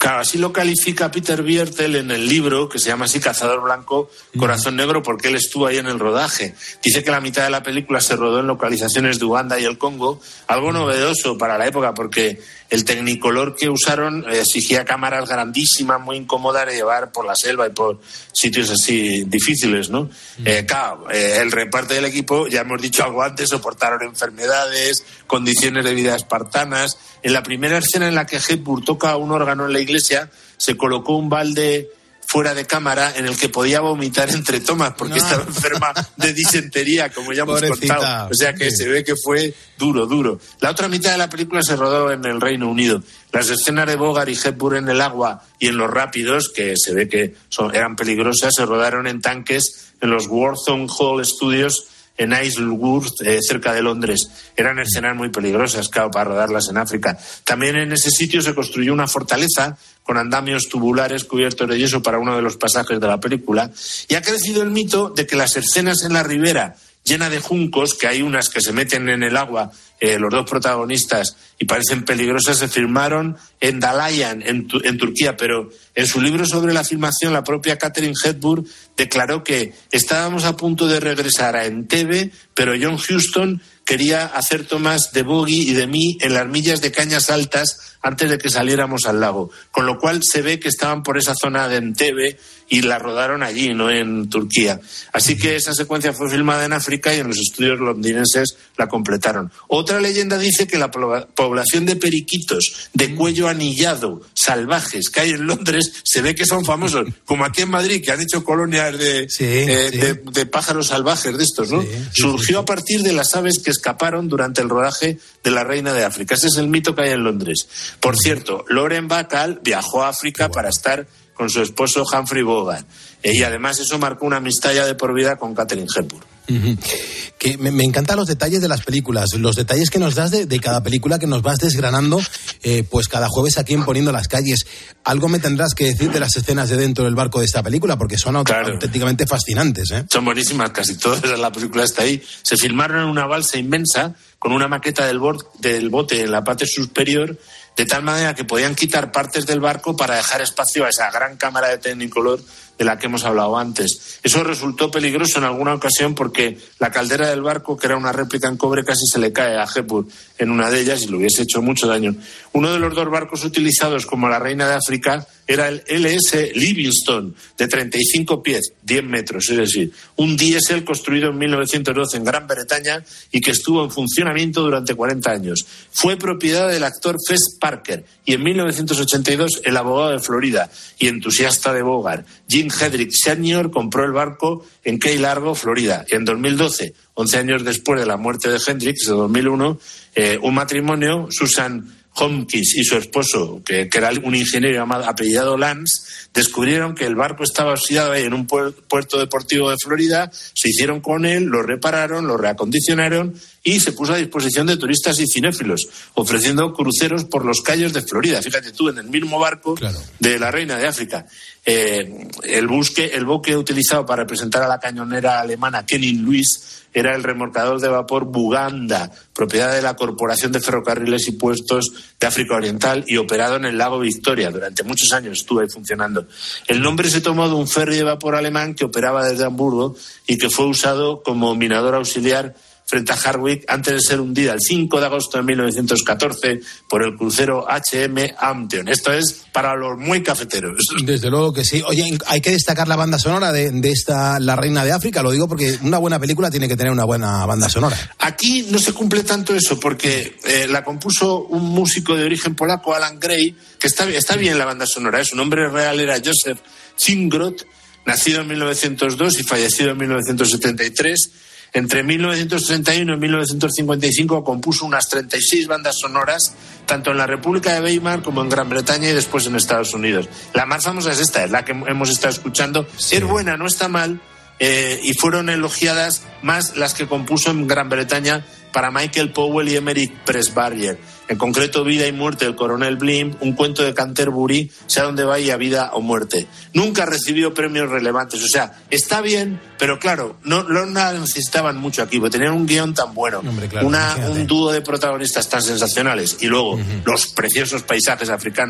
Claro, así lo califica Peter Biertel en el libro, que se llama así Cazador Blanco, Corazón Negro, porque él estuvo ahí en el rodaje. Dice que la mitad de la película se rodó en localizaciones de Uganda y el Congo, algo novedoso para la época, porque el Technicolor que usaron exigía cámaras grandísimas, muy incómodas de llevar por la selva y por sitios así difíciles, ¿no? Mm. Eh, claro, eh, el reparto del equipo, ya hemos dicho algo antes, soportaron enfermedades, condiciones de vida espartanas. En la primera escena en la que Hepburn toca un órgano en la iglesia, se colocó un balde fuera de cámara en el que podía vomitar entre tomas porque no. estaba enferma de disentería, como ya hemos Pobrecita. contado. O sea que sí. se ve que fue duro, duro. La otra mitad de la película se rodó en el Reino Unido. Las escenas de Bogart y Hepburn en el agua y en los rápidos, que se ve que son, eran peligrosas, se rodaron en tanques en los Worthing Hall Studios en Isleworth, eh, cerca de Londres. Eran escenas muy peligrosas, claro, para rodarlas en África. También en ese sitio se construyó una fortaleza con andamios tubulares cubiertos de yeso para uno de los pasajes de la película. Y ha crecido el mito de que las escenas en la ribera llena de juncos, que hay unas que se meten en el agua, eh, los dos protagonistas, y parecen peligrosas, se filmaron en Dalayan, en, en Turquía, pero en su libro sobre la filmación, la propia Katharine Hepburn declaró que estábamos a punto de regresar a Entebbe, pero John Huston quería hacer tomas de Bogey y de mí en las millas de Cañas Altas antes de que saliéramos al lago, con lo cual se ve que estaban por esa zona de Entebbe y la rodaron allí, no en Turquía. Así que esa secuencia fue filmada en África y en los estudios londinenses la completaron. Otra leyenda dice que la población de periquitos de cuello anillado, salvajes, que hay en Londres, se ve que son famosos, como aquí en Madrid, que han hecho colonias de, sí, eh, sí. de, de pájaros salvajes de estos, ¿no? Sí, sí, Surgió sí, sí. a partir de las aves que escaparon durante el rodaje de La Reina de África. Ese es el mito que hay en Londres. Por cierto, Lauren Bacall viajó a África bueno. para estar con su esposo Humphrey Bogart. Y además eso marcó una amistad ya de por vida con Katharine Hepburn. Uh-huh. Que me, me encantan los detalles de las películas, los detalles que nos das de, de cada película que nos vas desgranando, eh, pues cada jueves aquí en Poniendo las Calles. Algo me tendrás que decir de las escenas de dentro del barco de esta película, porque son aut- claro. auténticamente fascinantes, ¿eh? Son buenísimas, casi todas. La película está ahí. Se filmaron en una balsa inmensa con una maqueta del, bord- del bote en la parte superior, de tal manera que podían quitar partes del barco para dejar espacio a esa gran cámara de Technicolor de la que hemos hablado antes. Eso resultó peligroso en alguna ocasión porque la caldera del barco, que era una réplica en cobre, casi se le cae a Hepburn en una de ellas y le hubiese hecho mucho daño. Uno de los dos barcos utilizados como la Reina de África era el L S Livingstone, de treinta y cinco pies, diez metros, es decir, un diésel construido en mil novecientos doce en Gran Bretaña y que estuvo en funcionamiento durante cuarenta años. Fue propiedad del actor Fess Parker y en mil novecientos ochenta y dos el abogado de Florida y entusiasta de Bogart, Jim Hedrick senior, compró el barco en Key Largo, Florida. Y en dos mil doce, once años después de la muerte de Hendricks, de dos mil uno, eh, un matrimonio, Susan Hopkins y su esposo, que, que era un ingeniero llamado, apellidado Lance, descubrieron que el barco estaba oxidado ahí en un puerto deportivo de Florida, se hicieron con él, lo repararon, lo reacondicionaron y se puso a disposición de turistas y cinéfilos, ofreciendo cruceros por los cayos de Florida. Fíjate tú, en el mismo barco claro. de la Reina de África. Eh, el, busque, el buque utilizado para representar a la cañonera alemana Kenning Louis era el remolcador de vapor Buganda, propiedad de la Corporación de Ferrocarriles y Puertos de África Oriental y operado en el lago Victoria. Durante muchos años estuvo ahí funcionando. El nombre se tomó de un ferry de vapor alemán que operaba desde Hamburgo y que fue usado como minador auxiliar frente a Harwich antes de ser hundida el cinco de agosto de mil novecientos catorce por el crucero H M Ampton. Esto es para los muy cafeteros. Desde luego que sí. Oye, hay que destacar la banda sonora de, de esta La Reina de África. Lo digo porque una buena película tiene que tener una buena banda sonora. Aquí no se cumple tanto eso porque eh, la compuso un músico de origen polaco, Alan Gray, que está, está bien la banda sonora. ¿eh? Su nombre real era Joseph Zingrot, nacido en mil novecientos dos y fallecido en mil novecientos setenta y tres. Entre mil novecientos treinta y uno y mil novecientos cincuenta y cinco compuso unas treinta y seis bandas sonoras, tanto en la República de Weimar como en Gran Bretaña y después en Estados Unidos. La más famosa es esta, es la que hemos estado escuchando. Sí. Es buena, no está mal, eh, y fueron elogiadas más las que compuso en Gran Bretaña para Michael Powell y Emerick Pressburger. En concreto, Vida y Muerte del Coronel Blimp, un cuento de Canterbury, sea donde vaya, vida o muerte. Nunca recibió premios relevantes. O sea, está bien, pero claro, no, no la necesitaban mucho aquí, porque tenían un guión tan bueno, Hombre, claro, una, un dúo de protagonistas tan sensacionales y luego uh-huh. los preciosos paisajes africanos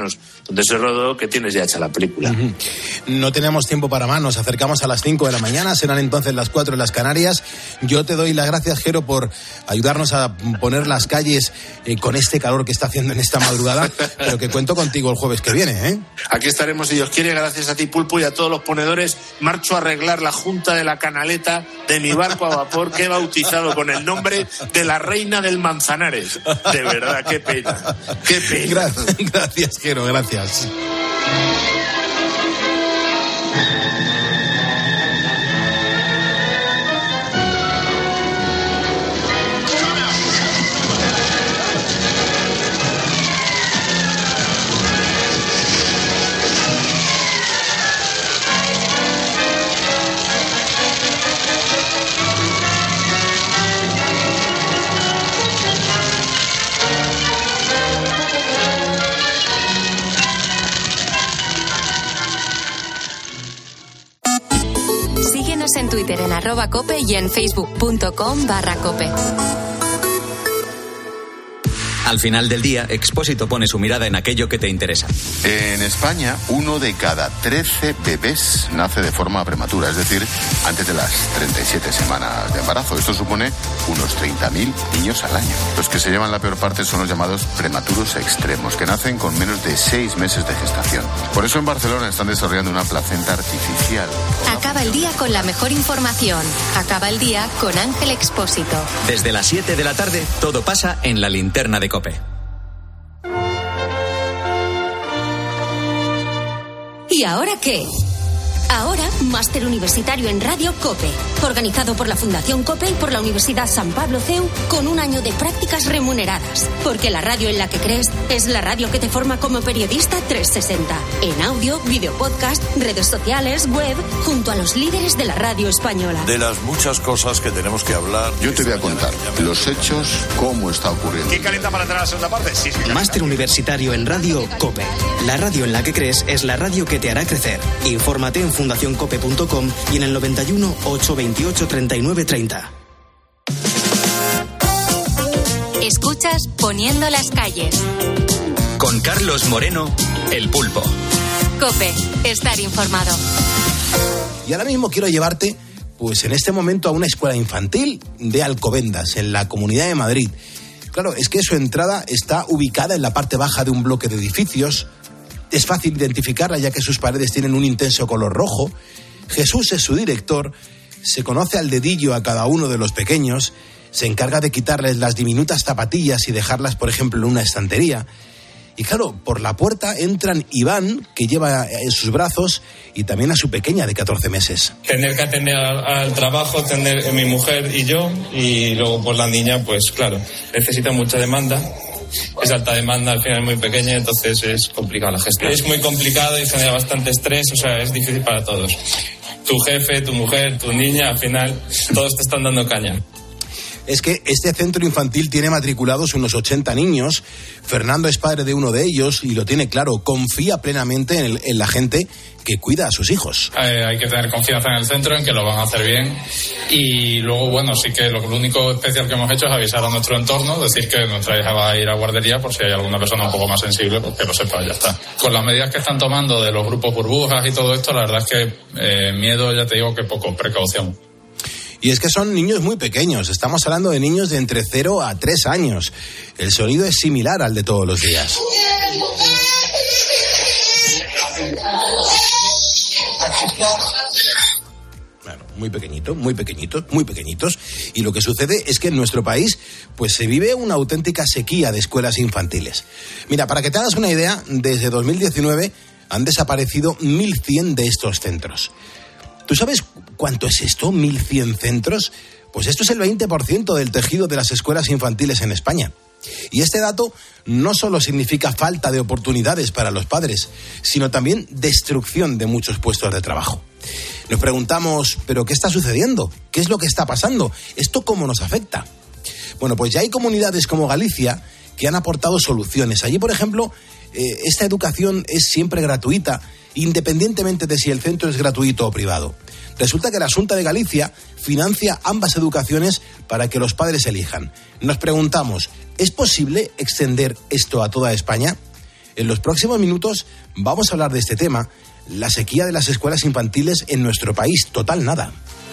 donde se rodó, que tienes ya hecha la película. Uh-huh. No tenemos tiempo para más, nos acercamos a las cinco de la mañana, serán entonces las cuatro en las Canarias. Yo te doy las gracias, Jero, por ayudarnos a poner las calles eh, con este calor que está haciendo en esta madrugada, pero que cuento contigo el jueves que viene, ¿eh? Aquí estaremos, si Dios quiere, gracias a ti, Pulpo, y a todos los ponedores. Marcho a arreglar la junta de la canaleta de mi barco a vapor que he bautizado con el nombre de la reina del Manzanares. De verdad, qué pena, qué pena. Gracias, gracias, Jero, gracias. En Twitter en arroba cope y en facebook.com barra cope. Al final del día, Expósito pone su mirada en aquello que te interesa. En España, uno de cada trece bebés nace de forma prematura, es decir, antes de las treinta y siete semanas de embarazo. Esto supone unos treinta mil niños al año. Los que se llevan la peor parte son los llamados prematuros extremos, que nacen con menos de seis meses de gestación. Por eso en Barcelona están desarrollando una placenta artificial. Acaba el día con la mejor información. Acaba el día con Ángel Expósito. Desde las siete de la tarde, todo pasa en la linterna de COPE. ¿Y ahora qué? Ahora, máster universitario en Radio COPE, organizado por la Fundación COPE y por la Universidad San Pablo C E U, con un año de prácticas remuneradas. Porque la radio en la que crees es la radio que te forma como periodista trescientos sesenta. En audio, video podcast, redes sociales, web, junto a los líderes de la radio española. De las muchas cosas que tenemos que hablar. Yo te voy a contar los hechos, cómo está ocurriendo. ¿Quién calienta para entrar a la segunda parte? Sí, sí, máster universitario en Radio COPE. La radio en la que crees es la radio que te hará crecer. Infórmate en fundación cope punto com y en el noventa y uno, ochocientos veintiocho, treinta y nueve treinta. Escuchas Poniendo las calles. Con Carlos Moreno, El Pulpo. COPE, estar informado. Y ahora mismo quiero llevarte, pues en este momento, a una escuela infantil de Alcobendas, en la Comunidad de Madrid. Claro, es que su entrada está ubicada en la parte baja de un bloque de edificios. Es fácil identificarla ya que sus paredes tienen un intenso color rojo. Jesús es su director, se conoce al dedillo a cada uno de los pequeños, se encarga de quitarles las diminutas zapatillas y dejarlas, por ejemplo, en una estantería. Y claro, por la puerta entran Iván, que lleva en sus brazos, y también a su pequeña de catorce meses. Tener que atender al, al trabajo, tener mi mujer y yo, y luego por la niña, pues claro, necesita mucha demanda. Es alta demanda, al final es muy pequeña, entonces es complicado la gestión. Es muy complicado y genera bastante estrés, o sea, es difícil para todos. Tu jefe, tu mujer, tu niña, al final todos te están dando caña. Es que este centro infantil tiene matriculados unos ochenta niños. Fernando es padre de uno de ellos y lo tiene claro. Confía plenamente en, el, en la gente que cuida a sus hijos. Eh, hay que tener confianza en el centro, en que lo van a hacer bien. Y luego, bueno, sí que lo, lo único especial que hemos hecho es avisar a nuestro entorno, decir que nuestra hija va a ir a guardería por si hay alguna persona un poco más sensible, pues que lo sepa, ya está. Con las medidas que están tomando de los grupos burbujas y todo esto, la verdad es que eh, miedo, ya te digo que poco, precaución. Y es que son niños muy pequeños, estamos hablando de niños de entre cero a tres años. El sonido es similar al de todos los días. Bueno, muy pequeñito, muy pequeñitos, muy pequeñitos. Y lo que sucede es que en nuestro país pues se vive una auténtica sequía de escuelas infantiles. Mira, para que te hagas una idea, desde dos mil diecinueve han desaparecido mil cien de estos centros. ¿Tú sabes cuánto es esto? ¿mil cien centros? Pues esto es el veinte por ciento del tejido de las escuelas infantiles en España. Y este dato no solo significa falta de oportunidades para los padres, sino también destrucción de muchos puestos de trabajo. Nos preguntamos, ¿pero qué está sucediendo? ¿Qué es lo que está pasando? ¿Esto cómo nos afecta? Bueno, pues ya hay comunidades como Galicia que han aportado soluciones. Allí, por ejemplo, eh, esta educación es siempre gratuita, independientemente de si el centro es gratuito o privado. Resulta que la Xunta de Galicia financia ambas educaciones para que los padres elijan. Nos preguntamos, ¿es posible extender esto a toda España? En los próximos minutos vamos a hablar de este tema, la sequía de las escuelas infantiles en nuestro país, total nada.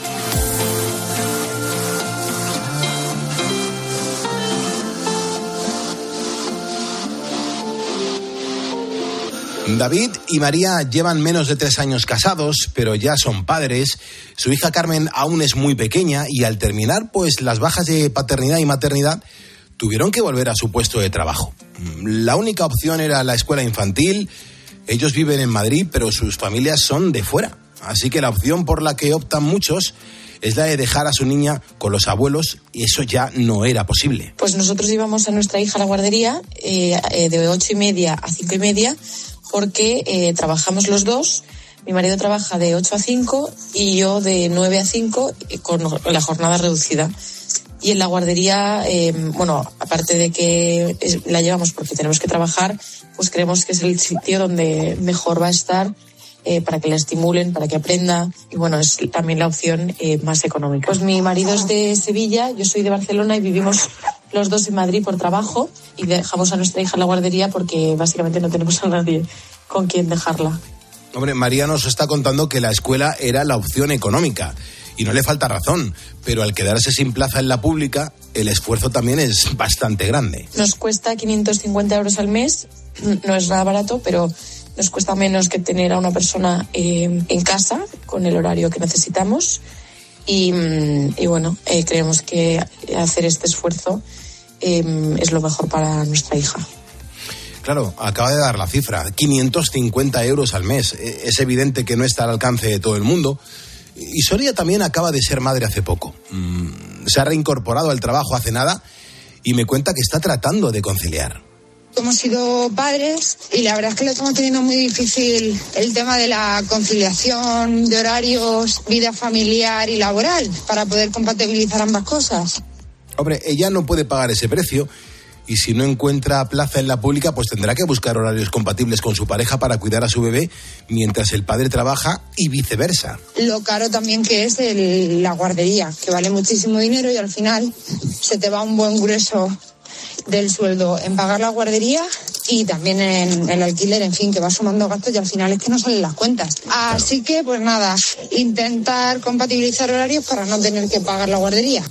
David y María llevan menos de tres años casados, pero ya son padres. Su hija Carmen aún es muy pequeña y al terminar pues las bajas de paternidad y maternidad tuvieron que volver a su puesto de trabajo. La única opción era la escuela infantil. Ellos viven en Madrid, pero sus familias son de fuera. Así que la opción por la que optan muchos es la de dejar a su niña con los abuelos, y eso ya no era posible. Pues nosotros íbamos a nuestra hija a la guardería eh, eh, de ocho y media a cinco y media, porque eh, trabajamos los dos. Mi marido trabaja de ocho a cinco y yo de nueve a cinco con la jornada reducida. Y en la guardería, eh, bueno, aparte de que la llevamos porque tenemos que trabajar, pues creemos que es el sitio donde mejor va a estar eh, para que la estimulen, para que aprenda. Y bueno, es también la opción eh, más económica. Pues mi marido es de Sevilla, yo soy de Barcelona y vivimos los dos en Madrid por trabajo y dejamos a nuestra hija en la guardería porque básicamente no tenemos a nadie con quien dejarla. Hombre, María nos está contando que la escuela era la opción económica y no le falta razón, pero al quedarse sin plaza en la pública, el esfuerzo también es bastante grande. Nos cuesta quinientos cincuenta euros al mes, no es nada barato, pero nos cuesta menos que tener a una persona eh, en casa con el horario que necesitamos. Y, y bueno, eh, creemos que hacer este esfuerzo eh, es lo mejor para nuestra hija. Claro, acaba de dar la cifra, quinientos cincuenta euros al mes. Es evidente que no está al alcance de todo el mundo. Y Sonia también acaba de ser madre hace poco. Se ha reincorporado al trabajo hace nada y me cuenta que está tratando de conciliar. Hemos sido padres y la verdad es que lo estamos teniendo muy difícil el tema de la conciliación de horarios, vida familiar y laboral, para poder compatibilizar ambas cosas. Hombre, ella no puede pagar ese precio y si no encuentra plaza en la pública, pues tendrá que buscar horarios compatibles con su pareja para cuidar a su bebé mientras el padre trabaja y viceversa. Lo caro también que es el, la guardería, que vale muchísimo dinero y al final se te va un buen grueso del sueldo en pagar la guardería y también en el alquiler, en fin, que va sumando gastos y al final es que no salen las cuentas. Así que, pues nada, intentar compatibilizar horarios para no tener que pagar la guardería.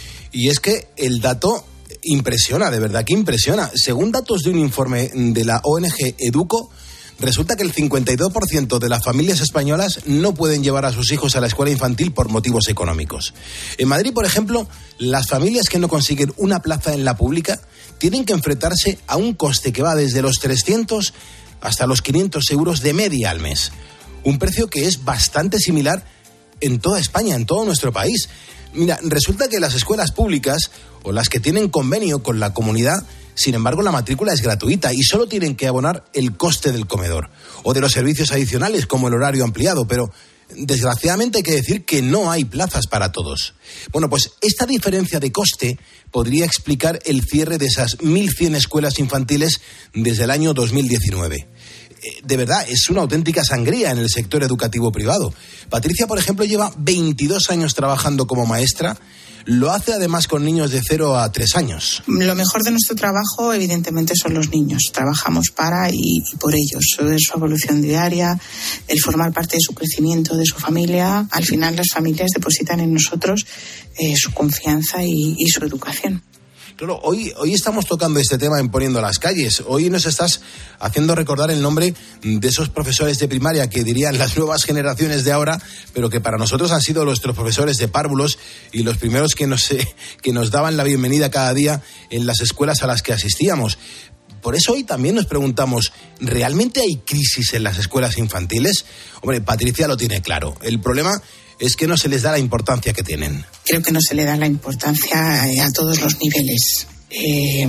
Y es que el dato impresiona, de verdad que impresiona. Según datos de un informe de la O N G Educo, resulta que el cincuenta y dos por ciento de las familias españolas no pueden llevar a sus hijos a la escuela infantil por motivos económicos. En Madrid, por ejemplo, las familias que no consiguen una plaza en la pública tienen que enfrentarse a un coste que va desde los trescientos hasta los quinientos euros de media al mes. Un precio que es bastante similar en toda España, en todo nuestro país. Mira, resulta que las escuelas públicas o las que tienen convenio con la comunidad, sin embargo, la matrícula es gratuita y solo tienen que abonar el coste del comedor o de los servicios adicionales como el horario ampliado, pero desgraciadamente hay que decir que no hay plazas para todos. Bueno, pues esta diferencia de coste podría explicar el cierre de esas mil cien escuelas infantiles desde el año dos mil diecinueve. De verdad, es una auténtica sangría en el sector educativo privado. Patricia, por ejemplo, lleva veintidós años trabajando como maestra. Lo hace además con niños de cero a tres años. Lo mejor de nuestro trabajo, evidentemente, son los niños. Trabajamos para y, y por ellos. Es su evolución diaria, el formar parte de su crecimiento, de su familia. Al final, las familias depositan en nosotros eh, su confianza y, y su educación. Claro, hoy, hoy estamos tocando este tema en Poniendo las Calles. Hoy nos estás haciendo recordar el nombre de esos profesores de primaria que dirían las nuevas generaciones de ahora, pero que para nosotros han sido nuestros profesores de párvulos y los primeros que nos, eh, que nos daban la bienvenida cada día en las escuelas a las que asistíamos. Por eso hoy también nos preguntamos, ¿realmente hay crisis en las escuelas infantiles? Hombre, Patricia lo tiene claro. El problema es que no se les da la importancia que tienen. Creo que no se le da la importancia a todos los niveles. Eh,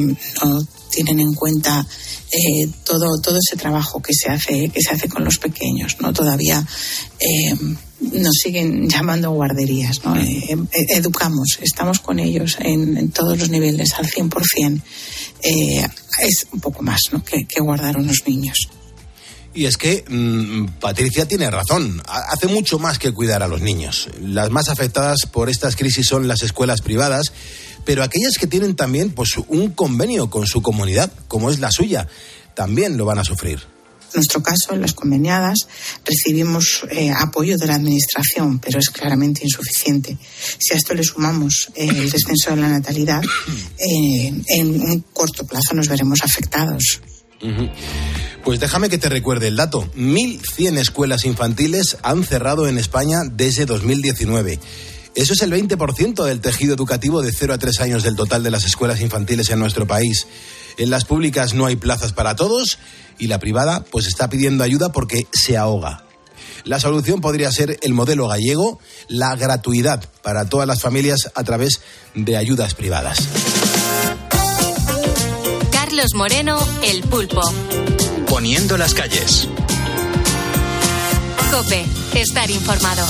no tienen en cuenta eh, todo todo ese trabajo que se hace que se hace con los pequeños, no todavía eh, nos siguen llamando guarderías, ¿no? Eh, educamos, estamos con ellos en, en todos los niveles al cien por ciento. Eh, es un poco más, ¿no?, que, que guardar unos niños. Y es que mmm, Patricia tiene razón, hace mucho más que cuidar a los niños. Las más afectadas por estas crisis son las escuelas privadas, pero aquellas que tienen también pues un convenio con su comunidad, como es la suya. también lo van a sufrir. En nuestro caso, en las conveniadas, recibimos eh, apoyo de la Administración, pero es claramente insuficiente. Si a esto le sumamos eh, el descenso de la natalidad, eh, en un corto plazo nos veremos afectados. Uh-huh. Pues déjame que te recuerde el dato. mil cien escuelas infantiles han cerrado en España desde dos mil diecinueve. Eso es el veinte por ciento del tejido educativo de cero a tres años del total de las escuelas infantiles en nuestro país. En las públicas no hay plazas para todos y la privada pues está pidiendo ayuda porque se ahoga. La solución podría ser el modelo gallego, la gratuidad para todas las familias a través de ayudas privadas. Carlos Moreno, El Pulpo. Poniendo las calles. COPE, estar informado.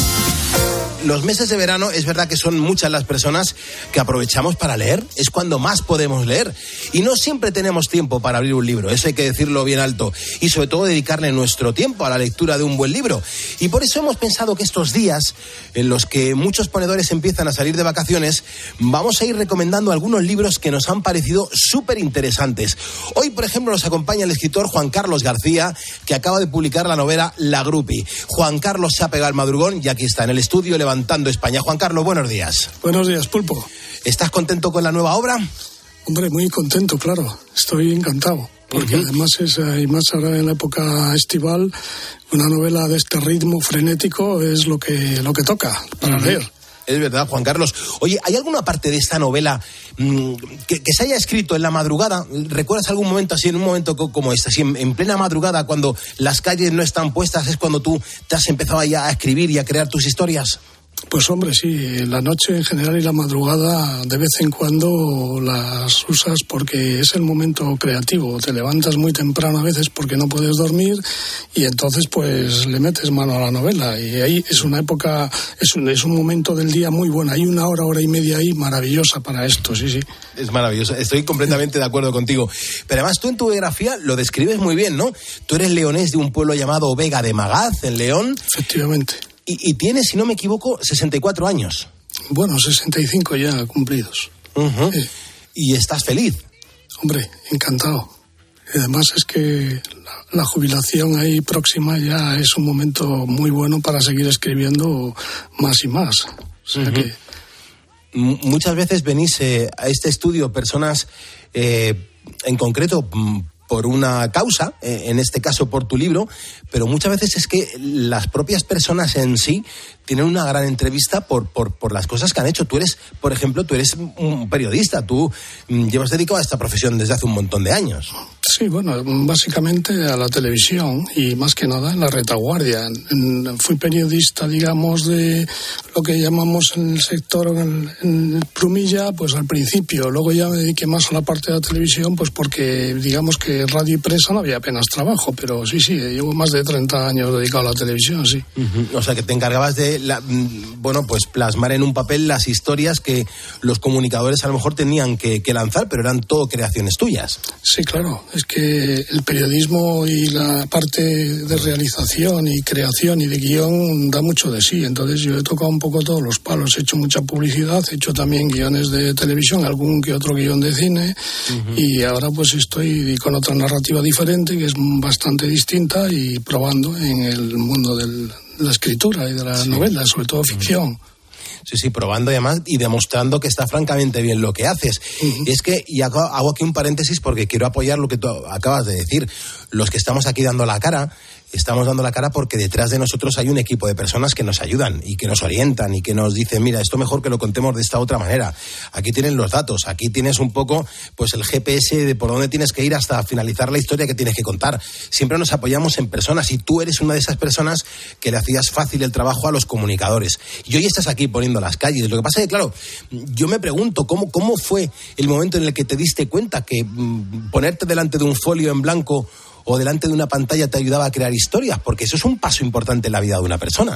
Los meses de verano es verdad que son muchas las personas que aprovechamos para leer, es cuando más podemos leer y no siempre tenemos tiempo para abrir un libro, eso hay que decirlo bien alto y sobre todo dedicarle nuestro tiempo a la lectura de un buen libro y por eso hemos pensado que estos días en los que muchos ponedores empiezan a salir de vacaciones vamos a ir recomendando algunos libros que nos han parecido súper interesantes. Hoy por ejemplo nos acompaña el escritor Juan Carlos García que acaba de publicar la novela La Grupi. Juan Carlos se ha pegado al madrugón y aquí está en el estudio levantando España. Juan Carlos, buenos días. Buenos días, Pulpo. ¿Estás contento con la nueva obra? Hombre, muy contento, claro. Estoy encantado. Porque uh-huh. además es, y más ahora en la época estival, una novela de este ritmo frenético es lo que, lo que toca para uh-huh. leer. Es verdad, Juan Carlos. Oye, ¿hay alguna parte de esta novela mmm, que, que se haya escrito en la madrugada? ¿Recuerdas algún momento así, en un momento como este, así en, en plena madrugada, cuando las calles no están puestas, es cuando tú te has empezado ya a escribir y a crear tus historias? Pues hombre, sí, la noche en general y la madrugada de vez en cuando las usas porque es el momento creativo. Te levantas muy temprano a veces porque no puedes dormir y entonces pues le metes mano a la novela y ahí es una época, es un, es un momento del día muy bueno. Hay una hora, hora y media ahí maravillosa para esto, sí, sí. Es maravilloso, estoy completamente de acuerdo contigo. Pero además tú en tu biografía lo describes muy bien, ¿no? Tú eres leonés de un pueblo llamado Vega de Magaz, en León. Efectivamente. Y, y tienes, si no me equivoco, sesenta y cuatro años. Bueno, sesenta y cinco ya cumplidos. Uh-huh. Eh. ¿Y estás feliz? Hombre, encantado. Y además es que la, la jubilación ahí próxima ya es un momento muy bueno para seguir escribiendo más y más. O sea uh-huh. que... M- muchas veces venís eh, a este estudio personas, eh, en concreto... M- por una causa, en este caso por tu libro, pero muchas veces es que las propias personas en sí tienen una gran entrevista por, por, por las cosas que han hecho. Tú eres, por ejemplo, tú eres un periodista, tú llevas dedicado a esta profesión desde hace un montón de años. Sí, bueno, básicamente a la televisión y más que nada en la retaguardia. Fui periodista, digamos, de lo que llamamos en el sector, en, en plumilla, pues al principio. Luego ya me dediqué más a la parte de la televisión, pues porque digamos que radio y prensa no había apenas trabajo, pero sí, sí, llevo más de treinta años dedicado a la televisión, sí. Uh-huh. O sea, que te encargabas de, la, bueno, pues plasmar en un papel las historias que los comunicadores a lo mejor tenían que, que lanzar, pero eran todo creaciones tuyas. Sí, claro. Es que el periodismo y la parte de realización y creación y de guión da mucho de sí. Entonces yo he tocado un poco todos los palos. He hecho mucha publicidad, he hecho también guiones de televisión, algún que otro guión de cine. Uh-huh. Y ahora pues estoy con otra narrativa diferente que es bastante distinta y probando en el mundo del, de la escritura y de la sí. novela, sobre todo ficción. Uh-huh. Sí, sí, probando y además y demostrando que está francamente bien lo que haces. Uh-huh. Y es que, y hago, hago aquí un paréntesis porque quiero apoyar lo que tú acabas de decir. Los que estamos aquí dando la cara, estamos dando la cara porque detrás de nosotros hay un equipo de personas que nos ayudan y que nos orientan y que nos dicen, mira, esto mejor que lo contemos de esta otra manera. Aquí tienen los datos, aquí tienes un poco pues el G P S de por dónde tienes que ir hasta finalizar la historia que tienes que contar. Siempre nos apoyamos en personas y tú eres una de esas personas que le hacías fácil el trabajo a los comunicadores. Y hoy estás aquí poniendo las calles. Lo que pasa es que, claro, yo me pregunto, ¿cómo, cómo fue el momento en el que te diste cuenta que mmm, ponerte delante de un folio en blanco o delante de una pantalla te ayudaba a crear historias? Porque eso es un paso importante en la vida de una persona.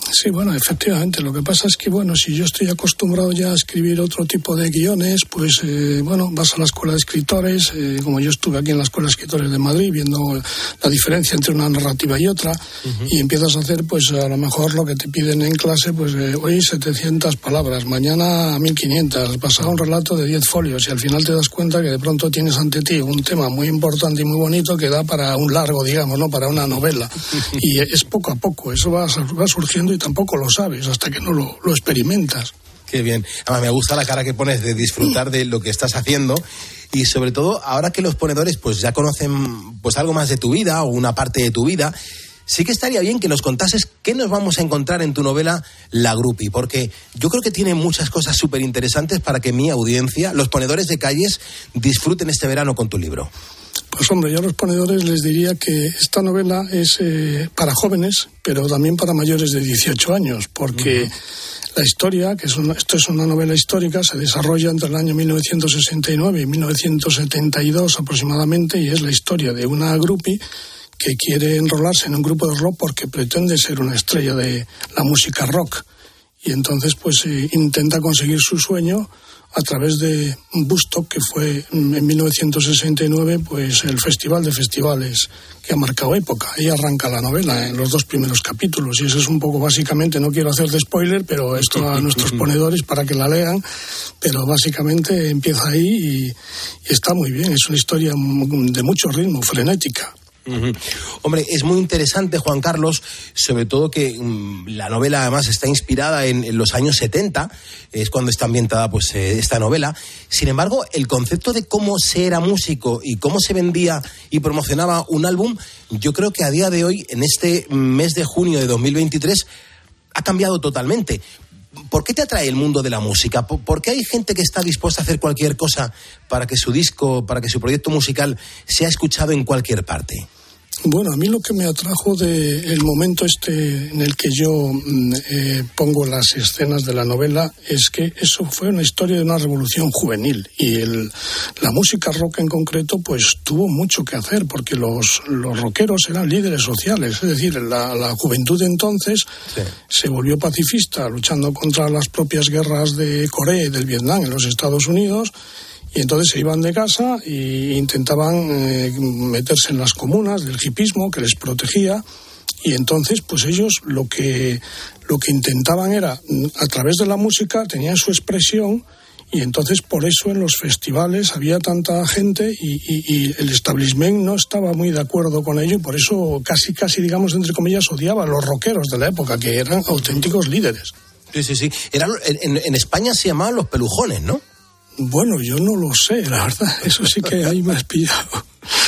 Sí, bueno, efectivamente. Lo que pasa es que, bueno, si yo estoy acostumbrado ya a escribir otro tipo de guiones, pues, eh, bueno, vas a la escuela de escritores, eh, como yo estuve aquí en la escuela de escritores de Madrid, viendo la diferencia entre una narrativa y otra, uh-huh. y empiezas a hacer, pues, a lo mejor lo que te piden en clase, pues, eh, hoy setecientas palabras, mañana mil quinientas, pasado un relato de diez folios, y al final te das cuenta que de pronto tienes ante ti un tema muy importante y muy bonito que da para un largo, digamos, ¿no? Para una novela. Y es poco a poco, eso va, va surgiendo y tampoco lo sabes hasta que no lo, lo experimentas. Qué bien. Además, me gusta la cara que pones de disfrutar de lo que estás haciendo y sobre todo ahora que los ponedores pues ya conocen pues algo más de tu vida o una parte de tu vida, sí que estaría bien que nos contases qué nos vamos a encontrar en tu novela La Grupi, porque yo creo que tiene muchas cosas súper interesantes para que mi audiencia, los ponedores de calles, disfruten este verano con tu libro. Pues hombre, yo a los ponedores les diría que esta novela es eh, para jóvenes, pero también para mayores de dieciocho años, porque uh-huh. la historia, que es una, esto es una novela histórica, se desarrolla entre el año mil novecientos sesenta y nueve y mil novecientos setenta y dos aproximadamente, y es la historia de una grupi que quiere enrolarse en un grupo de rock porque pretende ser una estrella de la música rock. Y entonces pues eh, intenta conseguir su sueño a través de Woodstock, que fue en mil novecientos sesenta y nueve pues el festival de festivales que ha marcado época. Ahí arranca la novela en los dos primeros capítulos y eso es un poco básicamente, no quiero hacer de spoiler, pero esto a nuestros ponedores para que la lean, pero básicamente empieza ahí y, y está muy bien. Es una historia de mucho ritmo, frenética. Uh-huh. Hombre, es muy interesante, Juan Carlos, sobre todo que um, la novela además está inspirada en, en los años setenta, es cuando está ambientada pues eh, esta novela. Sin embargo, el concepto de cómo se era músico y cómo se vendía y promocionaba un álbum, yo creo que a día de hoy, en este mes de junio de dos mil veintitrés, ha cambiado totalmente. ¿Por qué te atrae el mundo de la música? ¿Por qué hay gente que está dispuesta a hacer cualquier cosa para que su disco, para que su proyecto musical sea escuchado en cualquier parte? Bueno, a mí lo que me atrajo del momento este en el que yo eh, pongo las escenas de la novela es que eso fue una historia de una revolución juvenil y el, la música rock en concreto pues tuvo mucho que hacer porque los, los rockeros eran líderes sociales, es decir, la, la juventud de entonces sí. se volvió pacifista luchando contra las propias guerras de Corea y del Vietnam en los Estados Unidos. Y entonces se iban de casa e intentaban eh, meterse en las comunas del hipismo que les protegía. Y entonces, pues ellos lo que, lo que intentaban era, a través de la música, tenían su expresión. Y entonces, por eso en los festivales había tanta gente y, y, y el establishment no estaba muy de acuerdo con ello. Y por eso casi, casi, digamos, entre comillas, odiaba a los rockeros de la época, que eran auténticos líderes. Sí, sí, sí. Eran, en, en España se llamaban los pelujones, ¿no? Bueno, yo no lo sé, la verdad. Eso sí que ahí me has pillado.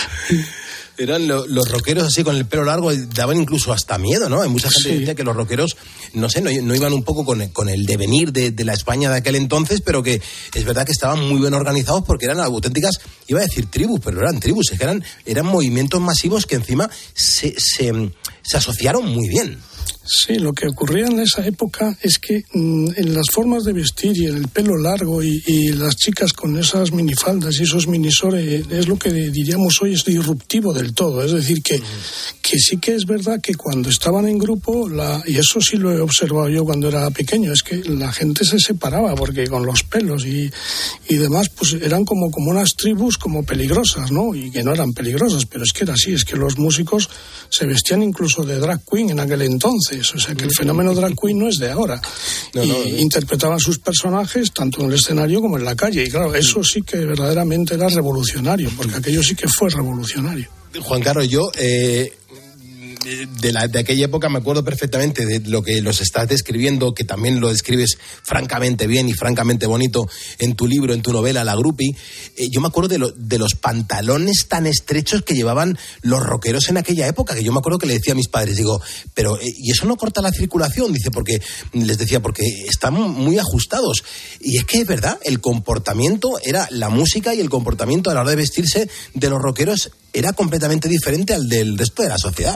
Eran lo, los rockeros así con el pelo largo, daban incluso hasta miedo, ¿no? Hay mucha gente sí. que decía que los rockeros, no sé, no, no iban un poco con el, con el devenir de, de la España de aquel entonces, pero que es verdad que estaban muy bien organizados porque eran auténticas, iba a decir tribus, pero eran tribus, es que eran, eran movimientos masivos que encima se, se, se asociaron muy bien. Sí, lo que ocurría en esa época es que mmm, en las formas de vestir y en el pelo largo y, y las chicas con esas minifaldas y esos minisores es lo que diríamos hoy es disruptivo del todo. Es decir, que, que sí que es verdad que cuando estaban en grupo, la, y eso sí lo he observado yo cuando era pequeño, es que la gente se separaba porque con los pelos y, y demás pues eran como, como unas tribus como peligrosas, ¿no? Y que no eran peligrosas, pero es que era así, es que los músicos se vestían incluso de drag queen en aquel entonces. O sea que el fenómeno drag queen no es de ahora. No, y no, no. interpretaban sus personajes tanto en el escenario como en la calle. Y claro, eso sí que verdaderamente era revolucionario, porque aquello sí que fue revolucionario. Juan Carlos, yo... Eh... De, la, de aquella época me acuerdo perfectamente de lo que los estás describiendo, que también lo describes francamente bien y francamente bonito en tu libro, en tu novela La Grupi. Eh, yo me acuerdo de, lo, de los pantalones tan estrechos que llevaban los rockeros en aquella época, que yo me acuerdo que le decía a mis padres, digo, pero eh, ¿y eso no corta la circulación? Dice, porque les decía, porque están muy ajustados. Y es que es verdad, el comportamiento era la música y el comportamiento a la hora de vestirse de los rockeros era completamente diferente al del resto de la sociedad.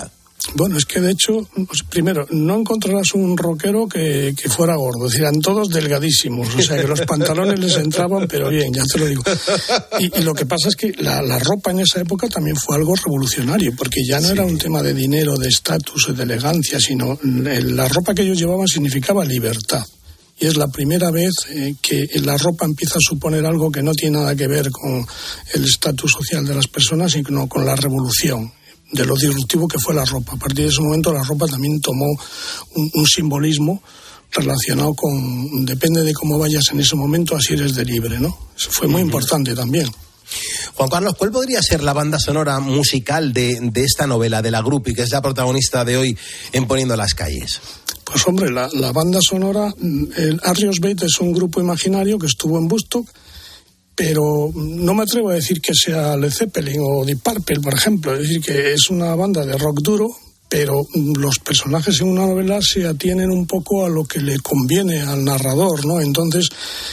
Bueno, es que de hecho, primero, no encontrarás un rockero que, que fuera gordo, es decir, eran todos delgadísimos, o sea que los pantalones les entraban, pero bien, ya te lo digo. Y, y lo que pasa es que la, la ropa en esa época también fue algo revolucionario, porque ya no sí. era un tema de dinero, de estatus, de elegancia, sino la ropa que ellos llevaban significaba libertad. Y es la primera vez eh, que la ropa empieza a suponer algo que no tiene nada que ver con el estatus social de las personas, sino con la revolución, de lo disruptivo que fue la ropa. A partir de ese momento la ropa también tomó un, un simbolismo relacionado con, depende de cómo vayas en ese momento, así eres de libre, ¿no? Eso fue muy uh-huh. importante también. Juan Carlos, ¿cuál podría ser la banda sonora musical de, de esta novela, de la Grupi, que es la protagonista de hoy en Poniendo las calles? Pues hombre, la, la banda sonora, el Arios Bait es un grupo imaginario que estuvo en Woodstock, pero no me atrevo a decir que sea Led Zeppelin o Deep Purple, por ejemplo. Es decir, que es una banda de rock duro, pero los personajes en una novela se atienen un poco a lo que le conviene al narrador, ¿no? Entonces,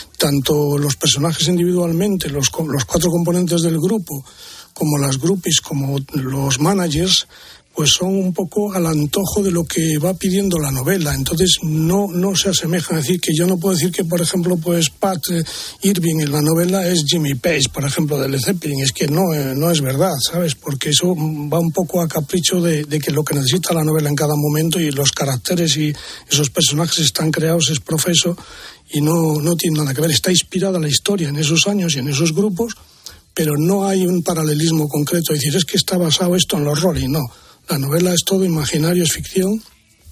tanto los personajes individualmente, los, los cuatro componentes del grupo, como las groupies, como los managers, pues son un poco al antojo de lo que va pidiendo la novela. Entonces no, no se asemejan. Es decir, que yo no puedo decir que, por ejemplo, pues Pat Irving en la novela es Jimmy Page, por ejemplo, de Led Zeppelin. Es que no, eh, no es verdad, ¿sabes? Porque eso va un poco a capricho de, de que lo que necesita la novela en cada momento, y los caracteres y esos personajes están creados es profeso y no, no tiene nada que ver. Está inspirada la historia en esos años y en esos grupos, pero no hay un paralelismo concreto. Es decir, es que está basado esto en los Rolling, no. La novela es todo imaginario, es ficción,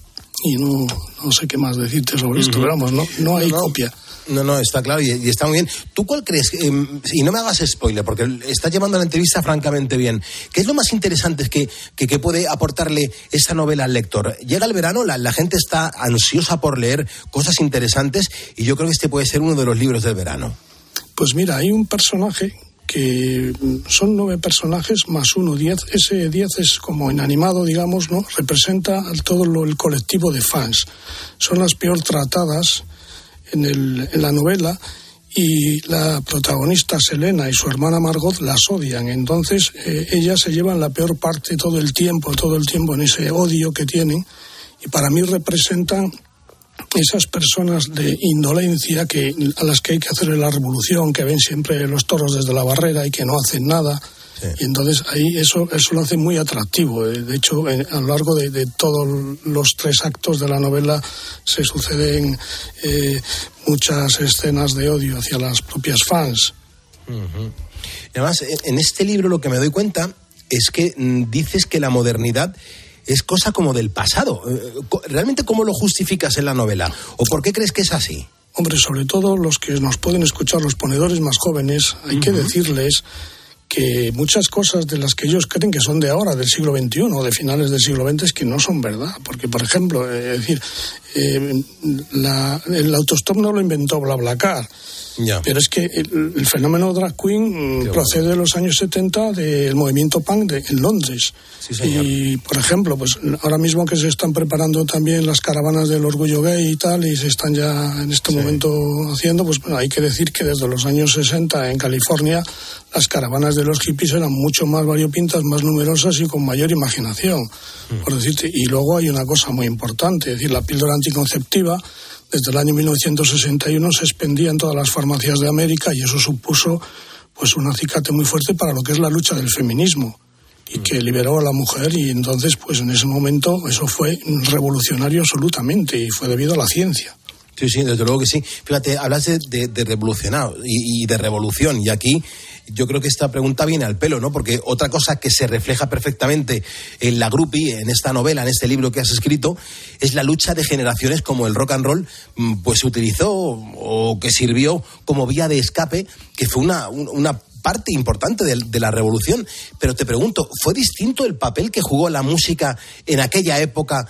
y no, no sé qué más decirte sobre esto, uh-huh. pero vamos, no, no hay no, no. copia. No, no, está claro y, y está muy bien. ¿Tú cuál crees? Eh, y no me hagas spoiler, porque estás llevando la entrevista francamente bien. ¿Qué es lo más interesante que, que, que puede aportarle esta novela al lector? Llega el verano, la, la gente está ansiosa por leer cosas interesantes, y yo creo que este puede ser uno de los libros del verano. Pues mira, hay un personaje que son nueve personajes más uno, diez. Ese diez es como inanimado, digamos, ¿no? Representa todo lo, el colectivo de fans. Son las peor tratadas en, el, en la novela, y la protagonista Selena y su hermana Margot las odian. Entonces eh, ellas se llevan la peor parte todo el tiempo, todo el tiempo en ese odio que tienen, y para mí representan esas personas de indolencia que, a las que hay que hacerle la revolución, que ven siempre los toros desde la barrera y que no hacen nada. Sí. Y entonces ahí eso, eso lo hace muy atractivo. De hecho, a lo largo de, de todos los tres actos de la novela se suceden eh, muchas escenas de odio hacia las propias fans. Uh-huh. Y además, en este libro lo que me doy cuenta es que mm, dices que la modernidad es cosa como del pasado. ¿Realmente cómo lo justificas en la novela? ¿O por qué crees que es así? Hombre, sobre todo los que nos pueden escuchar, los ponedores más jóvenes, hay uh-huh. que decirles que muchas cosas de las que ellos creen que son de ahora, del siglo veintiuno o de finales del siglo veinte, es que no son verdad. Porque, por ejemplo, eh, es decir, eh, la, el autostop no lo inventó BlaBlaCar. Ya. Pero es que el, el fenómeno drag queen Qué procede bueno. de los años setenta del movimiento punk de, en Londres. Sí, señor. Y, por ejemplo, pues ahora mismo que se están preparando también las caravanas del orgullo gay y tal, y se están ya en este sí. momento haciendo, pues bueno, hay que decir que desde los años sesenta en California las caravanas de los hippies eran mucho más variopintas, más numerosas y con mayor imaginación, mm. por decirte. Y luego hay una cosa muy importante, es decir, la píldora anticonceptiva desde el año mil novecientos sesenta y uno se expendía en todas las farmacias de América, y eso supuso pues un acicate muy fuerte para lo que es la lucha del feminismo, y mm. que liberó a la mujer. Y entonces pues en ese momento eso fue revolucionario absolutamente, y fue debido a la ciencia. Sí, sí, desde luego que sí. Fíjate, hablas de, de, de revolucionar y, y de revolución, y aquí yo creo que esta pregunta viene al pelo, ¿no? Porque otra cosa que se refleja perfectamente en la Grupi, en esta novela, en este libro que has escrito, es la lucha de generaciones, como el rock and roll pues se utilizó o que sirvió como vía de escape, que fue una, una parte importante de, de la revolución. Pero te pregunto, ¿fue distinto el papel que jugó la música en aquella época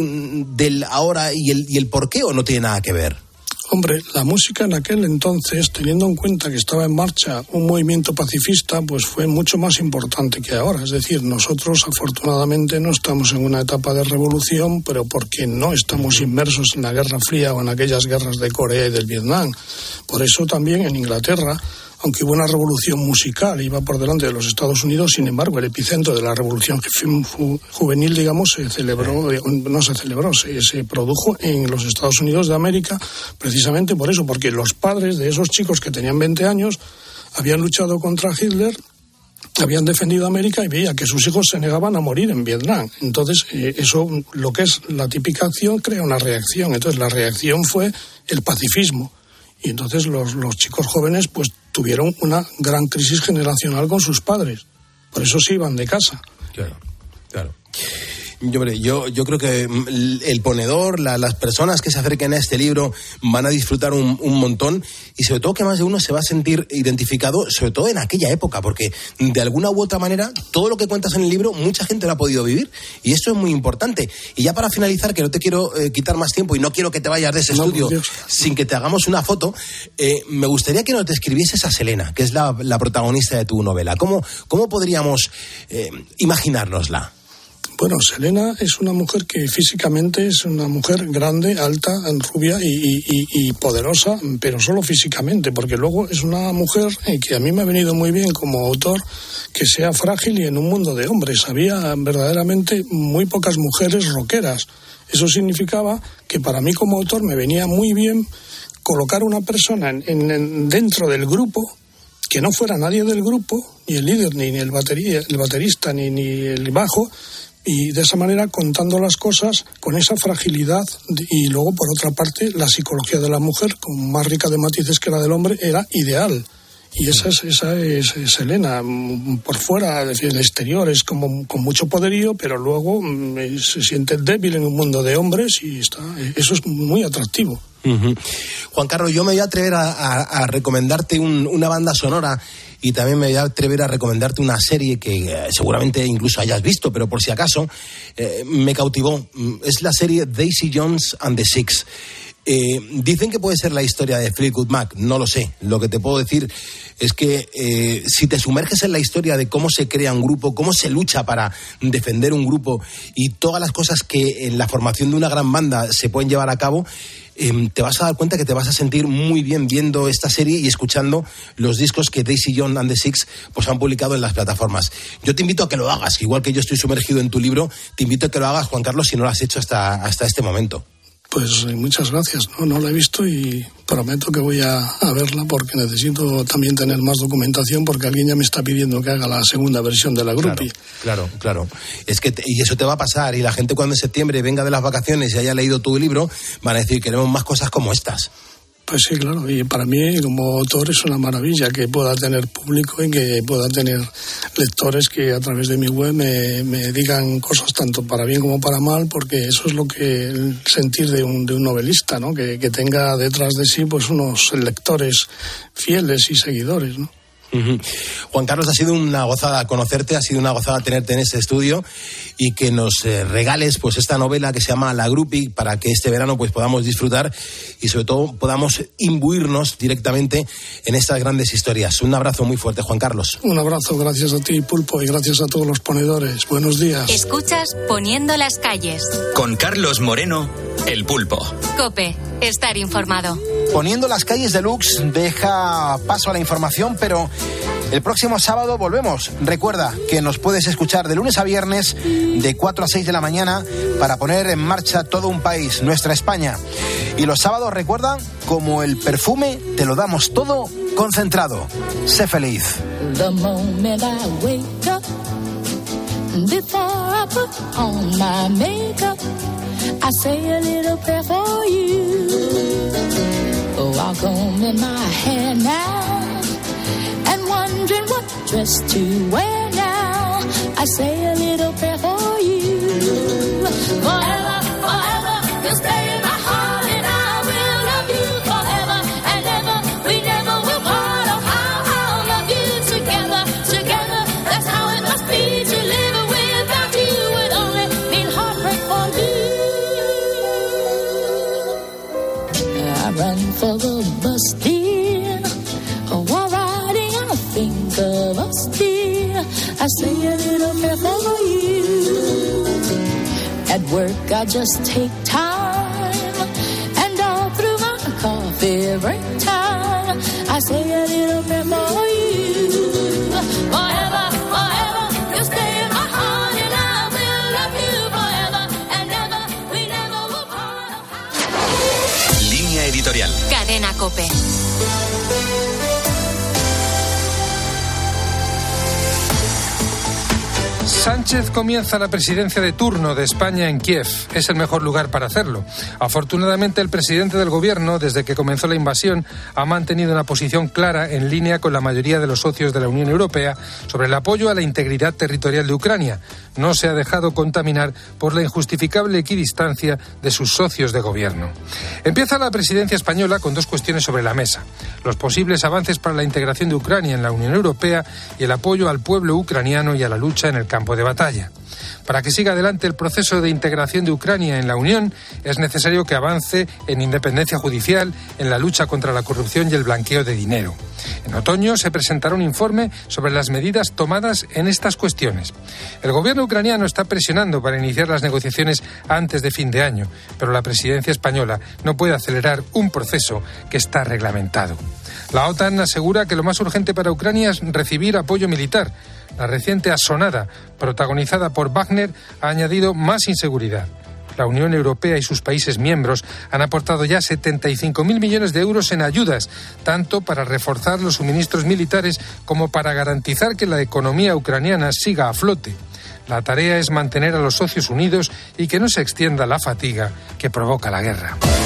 del ahora y el, y el por qué, o no tiene nada que ver? Hombre, la música en aquel entonces, teniendo en cuenta que estaba en marcha un movimiento pacifista, pues fue mucho más importante que ahora. Es decir, nosotros afortunadamente no estamos en una etapa de revolución, pero porque no estamos inmersos en la Guerra Fría o en aquellas guerras de Corea y del Vietnam. Por eso también en Inglaterra, aunque hubo una revolución musical, iba por delante de los Estados Unidos, sin embargo, el epicentro de la revolución juvenil, digamos, se celebró, no se celebró, se, se produjo en los Estados Unidos de América, precisamente por eso, porque los padres de esos chicos que tenían veinte años habían luchado contra Hitler, habían defendido América y veía que sus hijos se negaban a morir en Vietnam. Entonces, eh, eso, lo que es la típica acción, crea una reacción. Entonces, la reacción fue el pacifismo. Y entonces los, los chicos jóvenes pues tuvieron una gran crisis generacional con sus padres. Por eso se iban de casa. Claro, claro. Yo, yo, yo creo que el ponedor, la, las personas que se acerquen a este libro van a disfrutar un, un montón, y sobre todo que más de uno se va a sentir identificado, sobre todo en aquella época, porque de alguna u otra manera todo lo que cuentas en el libro mucha gente lo ha podido vivir, y esto es muy importante. Y ya para finalizar, que no te quiero eh, quitar más tiempo y no quiero que te vayas de ese no, estudio sin que te hagamos una foto, eh, me gustaría que nos describieses a Selena, que es la, la protagonista de tu novela. ¿Cómo, cómo podríamos eh, imaginárnosla? Bueno, Selena es una mujer que físicamente es una mujer grande, alta, rubia y, y, y poderosa, pero solo físicamente, porque luego es una mujer que a mí me ha venido muy bien como autor, que sea frágil y en un mundo de hombres. Había verdaderamente muy pocas mujeres rockeras. Eso significaba que para mí como autor me venía muy bien colocar una persona en, en, dentro del grupo, que no fuera nadie del grupo, ni el líder, ni el, batería, el baterista, ni, ni el bajo, y de esa manera contando las cosas con esa fragilidad. Y luego, por otra parte, la psicología de la mujer, como más rica de matices que la del hombre, era ideal. Y esa es, esa es Selena. Por fuera, es decir, el exterior es como con mucho poderío, pero luego se siente débil en un mundo de hombres y está, eso es muy atractivo. Uh-huh. Juan Carlos, yo me voy a atrever a, a, a recomendarte un, una banda sonora, y también me voy a atrever a recomendarte una serie que eh, seguramente incluso hayas visto, pero por si acaso eh, me cautivó. Es la serie Daisy Jones and the Six. Eh, dicen que puede ser la historia de Fleetwood Mac, no lo sé. Lo que te puedo decir es que eh, si te sumerges en la historia de cómo se crea un grupo, cómo se lucha para defender un grupo y todas las cosas que en la formación de una gran banda se pueden llevar a cabo, eh, te vas a dar cuenta que te vas a sentir muy bien viendo esta serie y escuchando los discos que Daisy Jones and the Six pues han publicado en las plataformas. Yo te invito a que lo hagas, igual que yo estoy sumergido en tu libro, te invito a que lo hagas, Juan Carlos, si no lo has hecho hasta, hasta este momento. Pues muchas gracias, no, no la he visto y prometo que voy a, a verla, porque necesito también tener más documentación, porque alguien ya me está pidiendo que haga la segunda versión de la Groupie. Claro, claro, claro. Es que te, y eso te va a pasar, y la gente cuando en septiembre venga de las vacaciones y haya leído tu libro van a decir: queremos más cosas como estas. Pues sí, claro, y para mí como autor es una maravilla que pueda tener público y que pueda tener lectores que a través de mi web me, me digan cosas tanto para bien como para mal, porque eso es lo que el sentir de un, de un novelista, ¿no? Que, que tenga detrás de sí pues unos lectores fieles y seguidores, ¿no? Uh-huh. Juan Carlos, ha sido una gozada conocerte, ha sido una gozada tenerte en este estudio y que nos eh, regales pues esta novela que se llama La Groupie, para que este verano pues podamos disfrutar y sobre todo podamos imbuirnos directamente en estas grandes historias. Un abrazo muy fuerte, Juan Carlos. Un abrazo, gracias a ti, Pulpo, y gracias a todos los ponedores. Buenos días. Escuchas Poniendo las calles con Carlos Moreno, el Pulpo. COPE, estar informado. Poniendo las calles deluxe deja paso a la información, pero el próximo sábado volvemos. Recuerda que nos puedes escuchar de lunes a viernes de cuatro a seis de la mañana para poner en marcha todo un país, nuestra España. Y los sábados, recuerda, como el perfume, te lo damos todo concentrado. Sé feliz. The moment I wake up, before I put on my makeup, I say a little prayer for you. Oh, I'll comb in my hair now, and wondering what dress to wear now. I say a little prayer for you. Forever, forever, you'll stay in my heart, and I will love you forever and ever. We never will part. Oh, how I'll love you together, together. That's how it must be to live without you. Would only mean heartbreak for you. I run for the bus, dear. Oh, while riding, I think of us, dear. I say a little prayer for you. At work, I just take time, and all through my coffee break time, I I say a little prayer for you. Forever, forever, you stay in my heart and I will love you forever and ever. We never will part. Línea editorial. Cadena COPE. Sánchez comienza la presidencia de turno de España en Kiev. Es el mejor lugar para hacerlo. Afortunadamente, el presidente del gobierno, desde que comenzó la invasión, ha mantenido una posición clara en línea con la mayoría de los socios de la Unión Europea sobre el apoyo a la integridad territorial de Ucrania. No se ha dejado contaminar por la injustificable equidistancia de sus socios de gobierno. Empieza la presidencia española con dos cuestiones sobre la mesa: los posibles avances para la integración de Ucrania en la Unión Europea y el apoyo al pueblo ucraniano y a la lucha en el campo de batalla. Para que siga adelante el proceso de integración de Ucrania en la Unión, es necesario que avance en independencia judicial, en la lucha contra la corrupción y el blanqueo de dinero. En otoño se presentará un informe sobre las medidas tomadas en estas cuestiones. El gobierno ucraniano está presionando para iniciar las negociaciones antes de fin de año, pero la presidencia española no puede acelerar un proceso que está reglamentado. La OTAN asegura que lo más urgente para Ucrania es recibir apoyo militar. La reciente asonada, protagonizada por Wagner, ha añadido más inseguridad. La Unión Europea y sus países miembros han aportado ya setenta y cinco mil millones de euros en ayudas, tanto para reforzar los suministros militares como para garantizar que la economía ucraniana siga a flote. La tarea es mantener a los socios unidos y que no se extienda la fatiga que provoca la guerra.